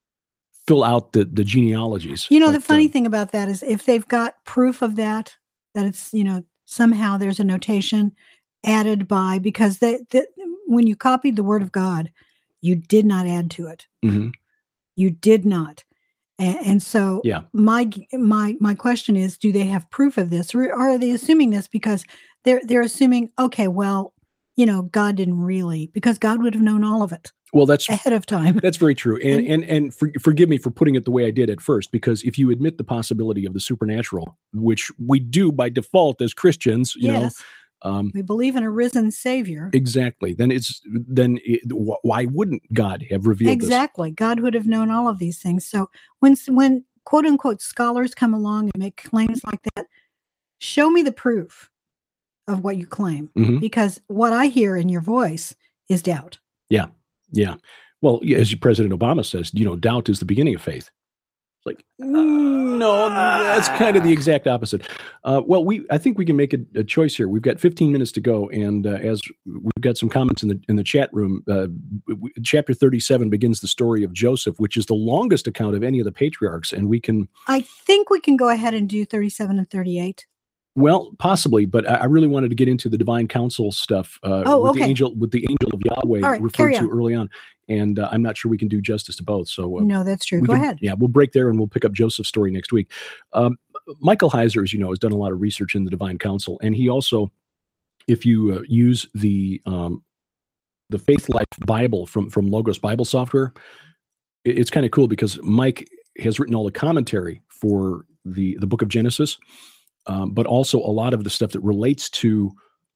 fill out the the genealogies. You know, But, the funny uh, thing about that is if they've got proof of that, that it's, you know, somehow there's a notation added by, because they, they, when you copied the word of God, you did not add to it. mhm. You did not. And, and so Yeah. my my my question is, do they have proof of this, or are they assuming this because they're they're assuming, okay, well, you know, God didn't really, because God would have known all of it Well, that's ahead of time. That's very true. And and and for, forgive me for putting it the way I did at first, because if you admit the possibility of the supernatural, which we do by default as Christians, you Yes. know, um, We believe in a risen Savior. exactly. Then it's then it, wh- why wouldn't God have revealed Exactly. God would have known all of these things. So when when quote unquote scholars come along and make claims like that, show me the proof of what you claim, this? Mhm. because what I hear in your voice is doubt. Yeah, yeah. Well, yeah, as President Obama says, you know, doubt is the beginning of faith. It's like, mm, no, that's kind of the exact opposite. Uh, well, we I think we can make a, a choice here. We've got fifteen minutes to go, and uh, as we've got some comments in the in the chat room, uh, w- chapter thirty-seven begins the story of Joseph, which is the longest account of any of the patriarchs, and we can. I think we can go ahead and do thirty-seven and thirty-eight. Well, possibly, but I I really wanted to get into the divine counsel stuff uh, Oh, with the okay. angel with the angel of Yahweh All right, referred carry to on. early on, and uh, I'm not sure we can do justice to both. So uh, No, that's true. we Go can- ahead. Yeah, we'll break there and we'll pick up Joseph's story next week. Um, Michael Heiser, as you know, has done a lot of research in the divine counsel, and he also, if you uh, use the um, the Faith Life Bible from from Logos Bible software, it- it's kind of cool because Mike has written all the commentary for the the book of Genesis, um, but also a lot of the stuff that relates to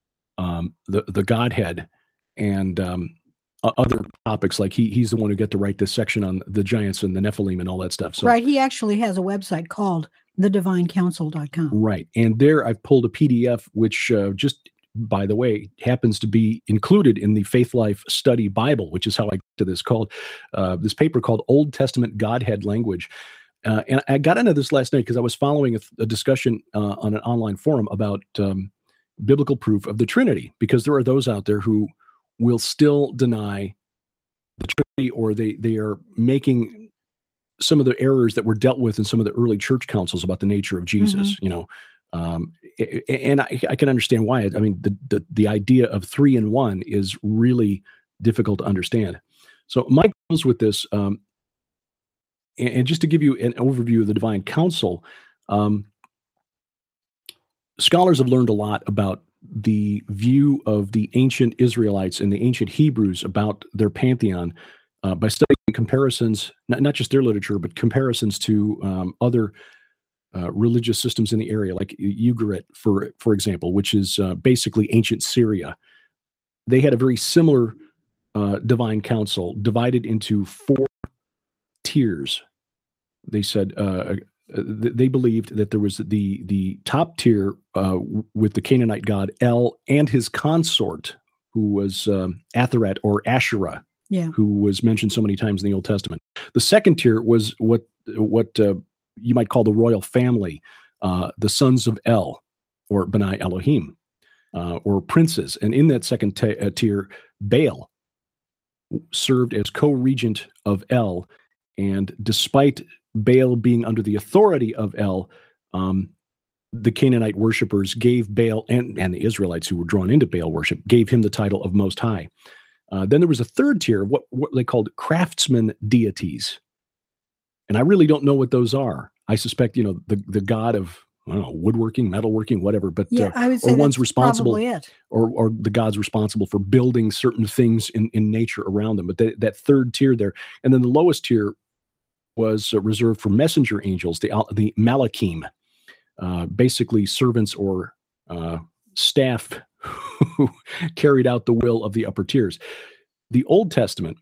um, the the Godhead and um, o- other topics. Like he he's the one who got to write this section on the giants and the Nephilim and all that stuff. So Right. He actually has a website called the divine counsel dot com. right, and there I've pulled a P D F, which uh, just by the way happens to be included in the Faith Life Study Bible, which is how I got to this called uh, this paper called Old Testament Godhead Language. Uh, and I got into this last night because I was following a, a discussion uh, on an online forum about um, biblical proof of the Trinity, because there are those out there who will still deny the Trinity, or they they are making some of the errors that were dealt with in some of the early church councils about the nature of Jesus. You know, um, a- a- and I, I can understand why. I mean, the, the the idea of three in one is really difficult to understand. So Mike deals with this. Um, and, and just to give you an overview of the divine counsel, um, scholars have learned a lot about the view of the ancient Israelites and the ancient Hebrews about their pantheon uh, by studying comparisons, not, not just their literature, but comparisons to um, other uh, religious systems in the area, like Ugarit, for for example, which is uh, basically ancient Syria. They had a very similar uh, divine council, divided into four tiers. They said uh, th- they believed that there was the the top tier uh, w- with the Canaanite god El and his consort, who was um, Atheret or Asherah, Yeah. who was mentioned so many times in the Old Testament. The second tier was what what uh, you might call the royal family, uh, the sons of El, or B'nai Elohim, uh, or princes. And in that second t- uh, tier, Baal served as co-regent of El, and despite Baal being under the authority of El, um, the Canaanite worshipers gave Baal, and, and the Israelites who were drawn into Baal worship, gave him the title of Most High. Uh, then there was a third tier of what, what they called craftsman deities. And I really don't know what those are. I suspect, you know, the, the god of, I don't know, woodworking, metalworking, whatever, but Yeah, uh, I would say or one's that's responsible, probably it. or or the gods responsible for building certain things in, in nature around them. But that that third tier there, and then the lowest tier was uh, reserved for messenger angels, the al- the Malachim, uh, basically servants or uh, staff who carried out the will of the upper tiers. The Old Testament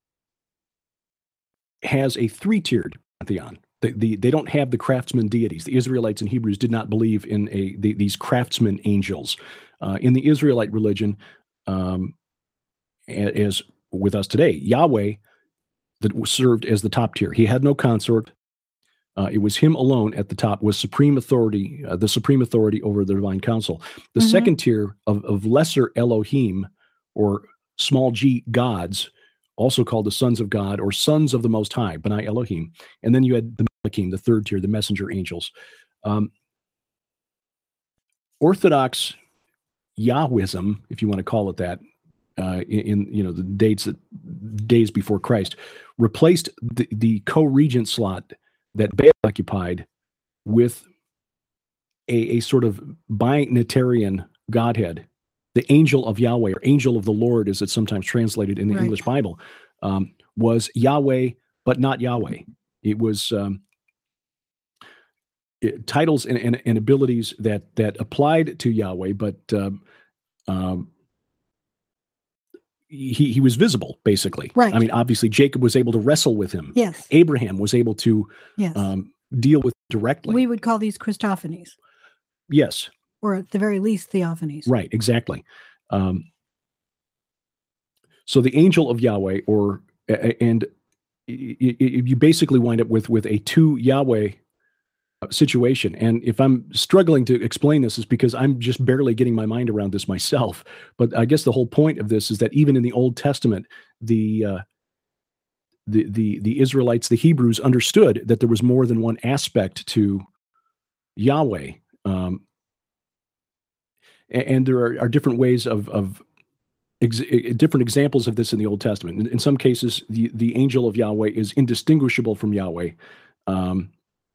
has a three-tiered pantheon. The, the, they don't have the craftsman deities. The Israelites and Hebrews did not believe in a the, these craftsman angels. Uh, in the Israelite religion, um, a- as with us today, Yahweh that was served as the top tier. He had no consort. Uh, it was him alone at the top, was supreme authority, uh, the supreme authority over the divine council. The Mhm. second tier of, of lesser Elohim, or small g gods, also called the sons of God or sons of the Most High, B'nai Elohim. And then you had the Malachim, the third tier, the messenger angels. Um, Orthodox Yahwism, if you want to call it that, uh, in, in you know the dates that days before Christ, replaced the, the co-regent slot that Baal occupied with a, a sort of binitarian Godhead, the angel of Yahweh, or angel of the Lord, as it's sometimes translated in the Right. English Bible, um, was Yahweh, but not Yahweh. It was um, it, titles and, and, and abilities that that applied to Yahweh, but um, um, he he was visible, basically. Right. I mean, obviously, Jacob was able to wrestle with him. Yes. Abraham was able to Yes. um, deal with directly. We would call these Christophanies, yes. or at the very least, theophanies. Right, exactly. Um, so the angel of Yahweh, or and you basically wind up with with a two Yahweh situation. And if I'm struggling to explain this, is because I'm just barely getting my mind around this myself. But I guess the whole point of this is that even in the Old Testament, the uh, the the the Israelites, the Hebrews, understood that there was more than one aspect to Yahweh. Um, And there are, are different ways of, of ex, different examples of this in the Old Testament. In, in some cases, the, the angel of Yahweh is indistinguishable from Yahweh. Um,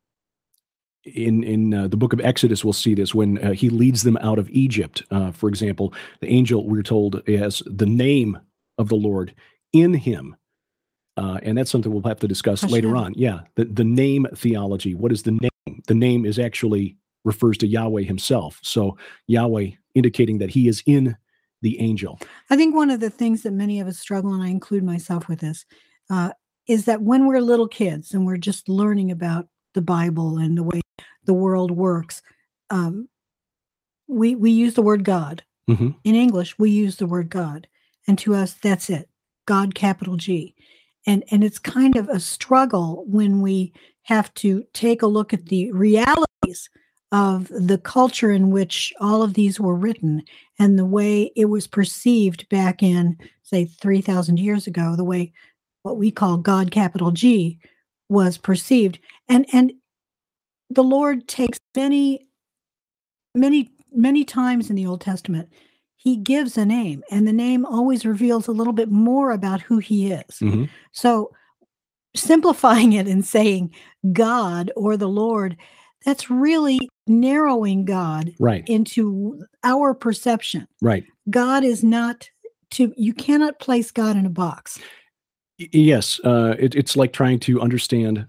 in in uh, the book of Exodus, we'll see this when uh, he leads them out of Egypt. Uh, for example, the angel, we're told, has the name of the Lord in him. Uh, and that's something we'll have to discuss Hashem. later on. Yeah, the, the name theology. What is the name? The name is actually refers to Yahweh himself. So Yahweh indicating that he is in the angel. I think one of the things that many of us struggle, and I include myself with this, uh, is that when we're little kids and we're just learning about the Bible and the way the world works, um, we we use the word God. Mm-hmm. In English, we use the word God. And to us, that's it. God, capital G. And, and it's kind of a struggle when we have to take a look at the realities of the culture in which all of these were written and the way it was perceived back in, say, three thousand years ago, the way what we call God, capital G, was perceived. And, and the Lord takes many, many, many times in the Old Testament, he gives a name, and the name always reveals a little bit more about who he is. Mm-hmm. So simplifying it and saying God or the Lord, that's really narrowing God right. into our perception. Right. God is not to, you cannot place God in a box. Y- yes. Uh, it, it's like trying to understand,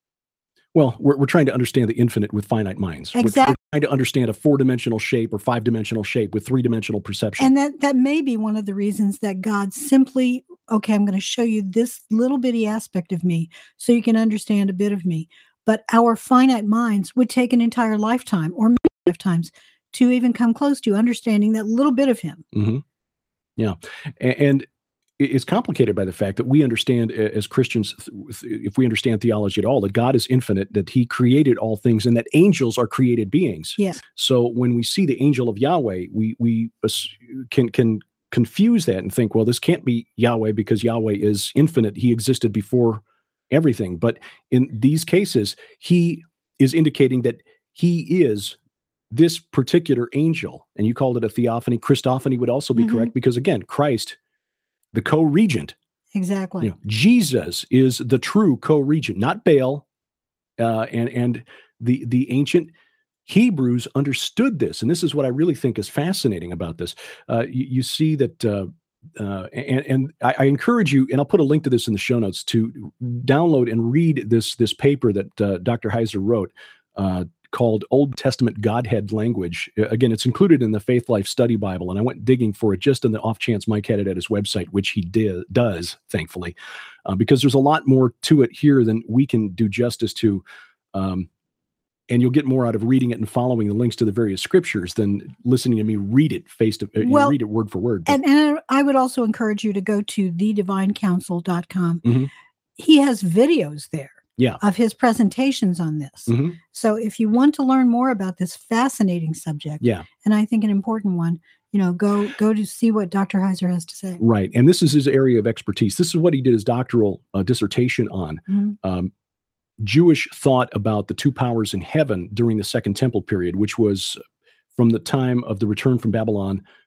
well, we're, we're trying to understand the infinite with finite minds. Exactly. We're, we're trying to understand a four-dimensional shape or five-dimensional shape with three-dimensional perception. And that, that may be one of the reasons that God simply, okay, I'm going to show you this little bitty aspect of me so you can understand a bit of me. But our finite minds would take an entire lifetime or many lifetimes to even come close to understanding that little bit of him. Mm-hmm. Yeah. And, and it's complicated by the fact that we understand as Christians, if we understand theology at all, that God is infinite, that he created all things, and that angels are created beings. Yes. So when we see the angel of Yahweh, we we can can confuse that and think, well, this can't be Yahweh because Yahweh is infinite. He existed before everything. But in these cases, he is indicating that he is this particular angel. And you called it a theophany. Christophany would also be Mm-hmm. correct because, again, Christ, the co-regent. Exactly. You know, Jesus is the true co-regent, not Baal. Uh, and and the the ancient Hebrews understood this. And this is what I really think is fascinating about this. Uh, you, you see that uh, Uh, and and I, I encourage you, and I'll put a link to this in the show notes, to download and read this this paper that uh, Doctor Heiser wrote uh, called Old Testament Godhead Language. Again, it's included in the Faith Life Study Bible, and I went digging for it just on the off chance Mike had it at his website, which he did, does, thankfully, uh, because there's a lot more to it here than we can do justice to. Um, And you'll get more out of reading it and following the links to the various scriptures than listening to me read it face to uh, Well, read it word for word. But, And, and I would also encourage you to go to the divine counsel dot com. Mhm. He has videos there Yeah. of his presentations on this. Mhm. So if you want to learn more about this fascinating subject, Yeah. and I think an important one, you know, go go to see what Doctor Heiser has to say. Right. And this is his area of expertise. This is what he did his doctoral uh, dissertation on. Mhm. Um, Jewish thought about the two powers in heaven during the Second Temple period, which was from the time of the return from Babylon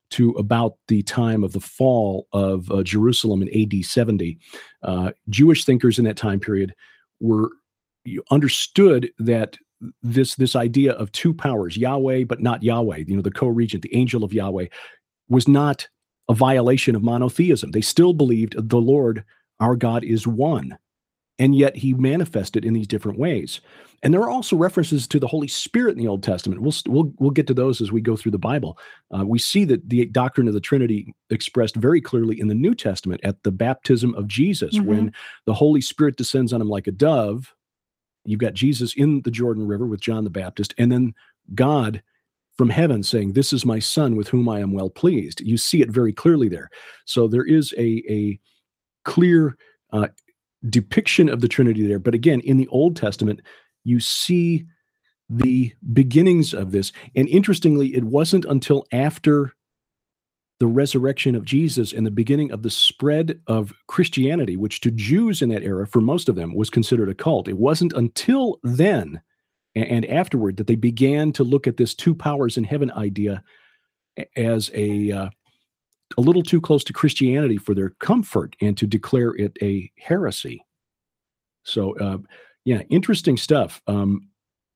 to about the time of the fall of uh, Jerusalem in A D seventy. Uh, Jewish thinkers in that time period were understood that this this idea of two powers, Yahweh but not Yahweh, you know, the co-regent, the angel of Yahweh, was not a violation of monotheism. They still believed the Lord, our God, is one, and yet he manifested in these different ways. And there are also references to the Holy Spirit in the Old Testament. We'll we'll we'll get to those as we go through the Bible. Uh, we see that the doctrine of the Trinity expressed very clearly in the New Testament at the baptism of Jesus, mm-hmm. when the Holy Spirit descends on him like a dove. You've got Jesus in the Jordan River with John the Baptist, and then God from heaven saying, "This is my Son with whom I am well pleased." You see it very clearly there. So there is a a clear uh, depiction of the Trinity there. But again, in the Old Testament, you see the beginnings of this. And interestingly, it wasn't until after the resurrection of Jesus and the beginning of the spread of Christianity, which to Jews in that era, for most of them, was considered a cult. It wasn't until then and afterward that they began to look at this two powers in heaven idea as a uh, a little too close to Christianity for their comfort and to declare it a heresy. So, uh, yeah, interesting stuff. Um,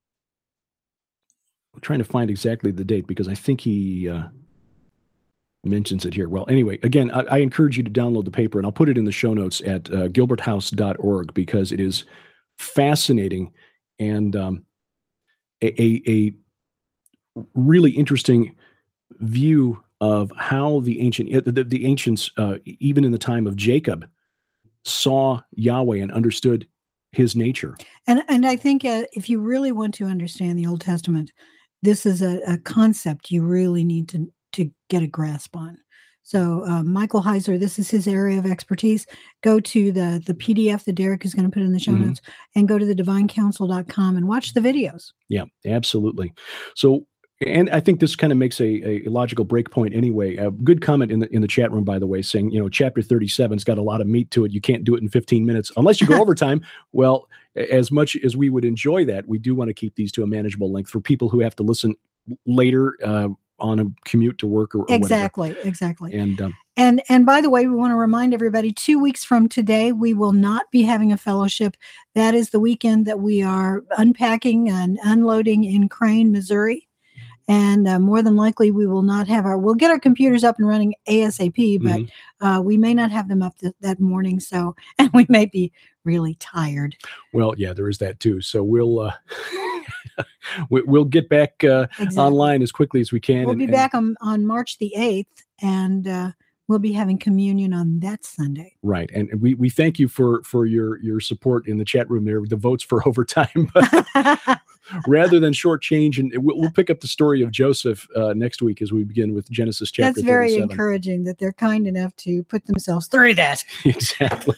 I'm trying to find exactly the date because I think he uh, mentions it here. Well, anyway, again, I, I encourage you to download the paper, and I'll put it in the show notes at uh, gilbert house dot org because it is fascinating and um, a, a, a really interesting view of how the ancient the, the ancients, uh, even in the time of Jacob, saw Yahweh and understood his nature. And and I think uh, if you really want to understand the Old Testament, this is a, a concept you really need to to get a grasp on. So uh, Michael Heiser, this is his area of expertise. Go to the the P D F that Derek is going to put in the show mm-hmm. notes, and go to the divine council dot com and watch the videos. Yeah, absolutely. So. And I think this kind of makes a, a logical breakpoint anyway. A good comment in the in the chat room, by the way, saying, you know, chapter thirty-seven's got a lot of meat to it. You can't do it in fifteen minutes unless you go overtime. Well, as much as we would enjoy that, we do want to keep these to a manageable length for people who have to listen later uh, on a commute to work or, or exactly, whatever. exactly. And um, and and by the way, we want to remind everybody: two weeks from today, we will not be having a fellowship. That is the weekend that we are unpacking and unloading in Crane, Missouri. And uh, more than likely, we will not have our, we'll get our computers up and running ASAP, but mm-hmm. uh, we may not have them up th- that morning. So, and we may be really tired. Well, yeah, there is that too. So we'll, uh, we, we'll get back uh, exactly. online as quickly as we can. We'll and, be and, back on, on March the eighth, and uh, we'll be having communion on that Sunday. Right. And we, we thank you for, for your, your support in the chat room there, the votes for overtime. But rather than shortchange, and we'll, we'll pick up the story of Joseph uh, next week as we begin with Genesis chapter That's very thirty-seven. Encouraging that they're kind enough to put themselves through that. Exactly.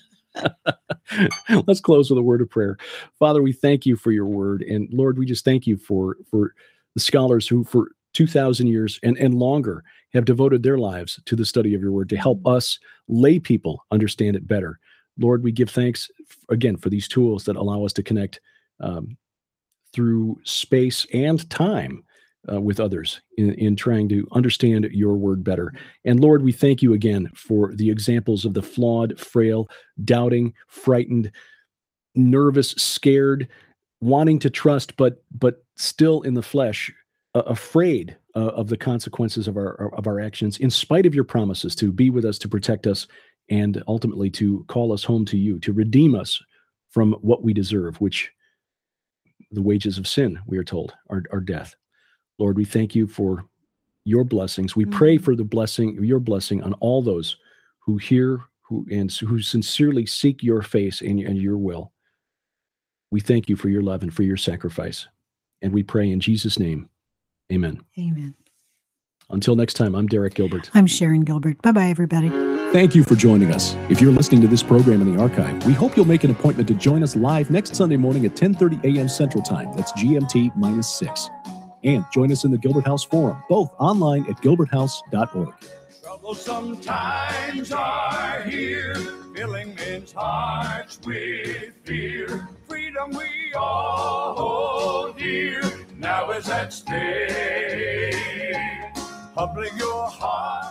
Let's close with a word of prayer. Father, we thank you for your word. And Lord, we just thank you for, for the scholars who for two thousand years and, and longer have devoted their lives to the study of your word to help us lay people understand it better. Lord, we give thanks again for these tools that allow us to connect um, through space and time uh, with others in, in trying to understand your word better. And Lord, we thank you again for the examples of the flawed, frail, doubting, frightened, nervous, scared, wanting to trust, but but still in the flesh, uh, afraid uh, of the consequences of our of our actions, in spite of your promises to be with us, to protect us, and ultimately to call us home to you, to redeem us from what we deserve, which the wages of sin, we are told, are, are death. Lord, we thank you for your blessings. We mm-hmm. pray for the blessing, your blessing on all those who hear who and who sincerely seek your face and, and your will. We thank you for your love and for your sacrifice. And we pray in Jesus' name. Amen. Amen. Until next time, I'm Derek Gilbert. I'm Sharon Gilbert. Bye-bye, everybody. Thank you for joining us. If you're listening to this program in the archive, we hope you'll make an appointment to join us live next Sunday morning at ten thirty a.m. Central Time. That's G M T minus six. And join us in the Gilbert House Forum, both online at gilbert house dot org. Troublesome times are here, filling men's hearts with fear. Freedom we all hold dear, now is at stake. Humbling your heart